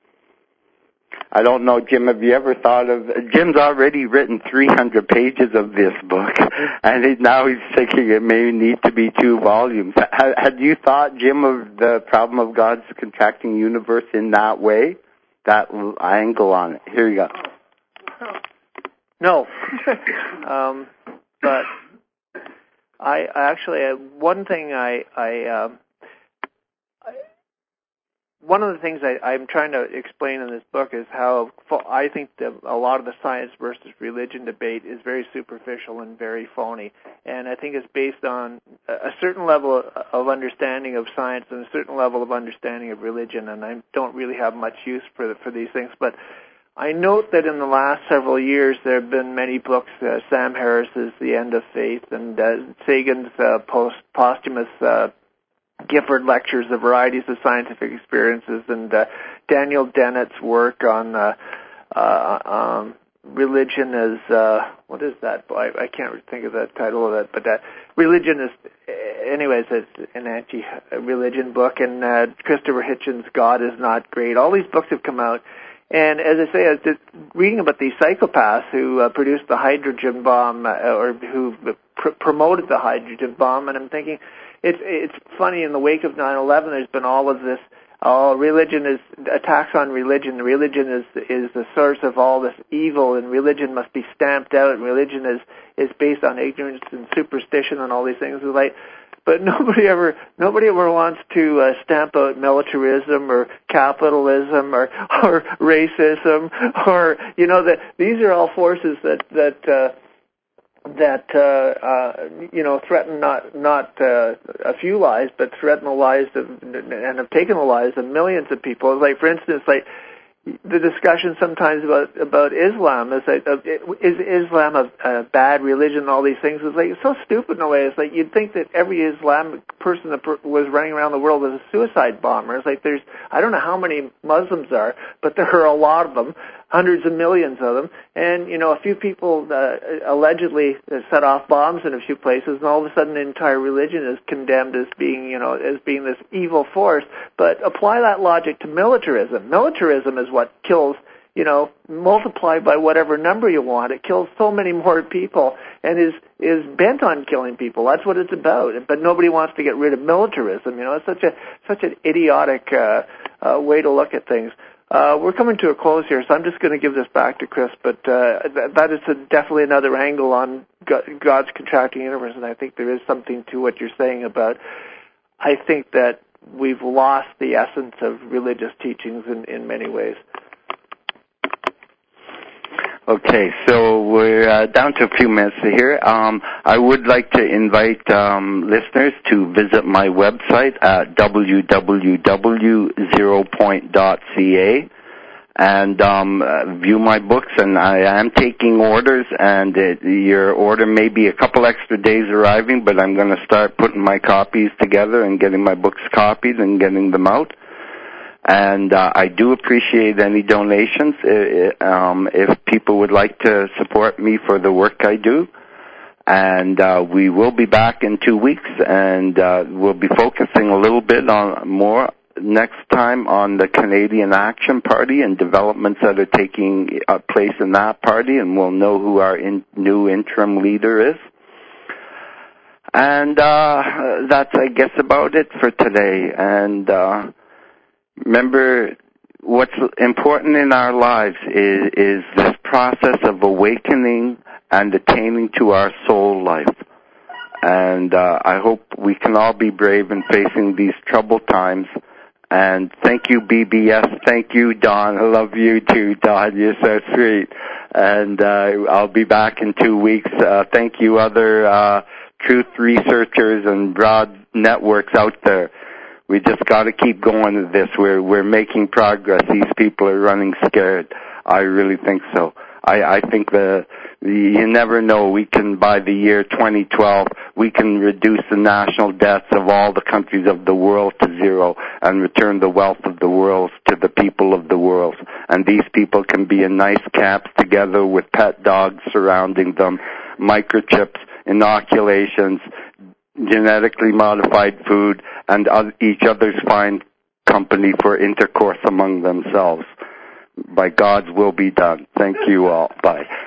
I don't know, Jim, have you ever thought of, Jim's already written three hundred pages of this book, and it, now he's thinking it may need to be two volumes. Had, had you thought, Jim, of the problem of God's contracting universe in that way? That angle on it. Here you go. No. um, but I, I actually, uh, one thing I, I, um, I, one of the things I, I'm trying to explain in this book is how I think that a lot of the science versus religion debate is very superficial and very phony. And I think it's based on a certain level of understanding of science and a certain level of understanding of religion, and I don't really have much use for for these things. But I note that in the last several years there have been many books, uh, Sam Harris's The End of Faith and uh, Sagan's uh, post posthumous uh, Gifford Lectures, The Varieties of Scientific Experiences, and uh, Daniel Dennett's work on uh, uh, um, religion as, uh, what is that? I, I can't think of the title of it, but uh, religion is, anyways, it's an anti-religion book, and uh, Christopher Hitchens' God is Not Great. All these books have come out, and as I say, I was just reading about these psychopaths who uh, produced the hydrogen bomb, uh, or who pr- promoted the hydrogen bomb, and I'm thinking, It's it's funny, in the wake of nine eleven, there's been all of this, oh, religion is, attacks on religion, religion is is the source of all this evil, and religion must be stamped out, and religion is, is based on ignorance and superstition and all these things. Like, but nobody ever nobody ever wants to uh, stamp out militarism or capitalism or or racism, or, you know, that these are all forces that that uh, that, uh, uh, you know, threaten not, not, uh, a few lives, but threaten the lives of, and have taken the lives of millions of people. Like, for instance, like, the discussion sometimes about, about Islam is like, uh, is Islam a, a bad religion and all these things? It's like, it's so stupid in a way. It's like, you'd think that every Islamic person that per- was running around the world was a suicide bomber. It's like, there's, I don't know how many Muslims are, but there are a lot of them. Hundreds of millions of them, and, you know, a few people uh, allegedly set off bombs in a few places, and all of a sudden the entire religion is condemned as being, you know, as being this evil force. But apply that logic to militarism. Militarism is what kills, you know, multiplied by whatever number you want. It kills so many more people and is is bent on killing people. That's what it's about. But nobody wants to get rid of militarism. You know, it's such a such an idiotic uh, uh, way to look at things. Uh, we're coming to a close here, so I'm just going to give this back to Chris, but uh, th- that is a, definitely another angle on God's contracting universe, and I think there is something to what you're saying about, I think that we've lost the essence of religious teachings in, in many ways. Okay, so we're uh, down to a few minutes here. Um, I would like to invite um, listeners to visit my website at w w w dot zero point dot c a. and um, uh, view my books, and I am taking orders, and it, your order may be a couple extra days arriving, but I'm going to start putting my copies together and getting my books copied and getting them out. And uh, I do appreciate any donations uh, um, if people would like to support me for the work I do. And uh, we will be back in two weeks, and uh, we'll be focusing a little bit on more next time on the Canadian Action Party and developments that are taking uh, place in that party, and we'll know who our in, new interim leader is. And uh, that's, I guess, about it for today. And uh, remember, what's important in our lives is, is this process of awakening and attaining to our soul life. And uh, I hope we can all be brave in facing these troubled times. And thank you, B B S. Thank you, Don. I love you too, Don. You're so sweet. And uh, I'll be back in two weeks. Uh, thank you, other uh, truth researchers and broad networks out there. We just got to keep going with this. We're we're making progress. These people are running scared. I really think so. I, I think the, the you never know. We can, by the year twenty twelve, we can reduce the national debts of all the countries of the world to zero and return the wealth of the world to the people of the world. And these people can be in nice camps together with pet dogs surrounding them, microchips, inoculations, genetically modified food, and each other's fine company for intercourse among themselves. By God's will be done. Thank you all. Bye.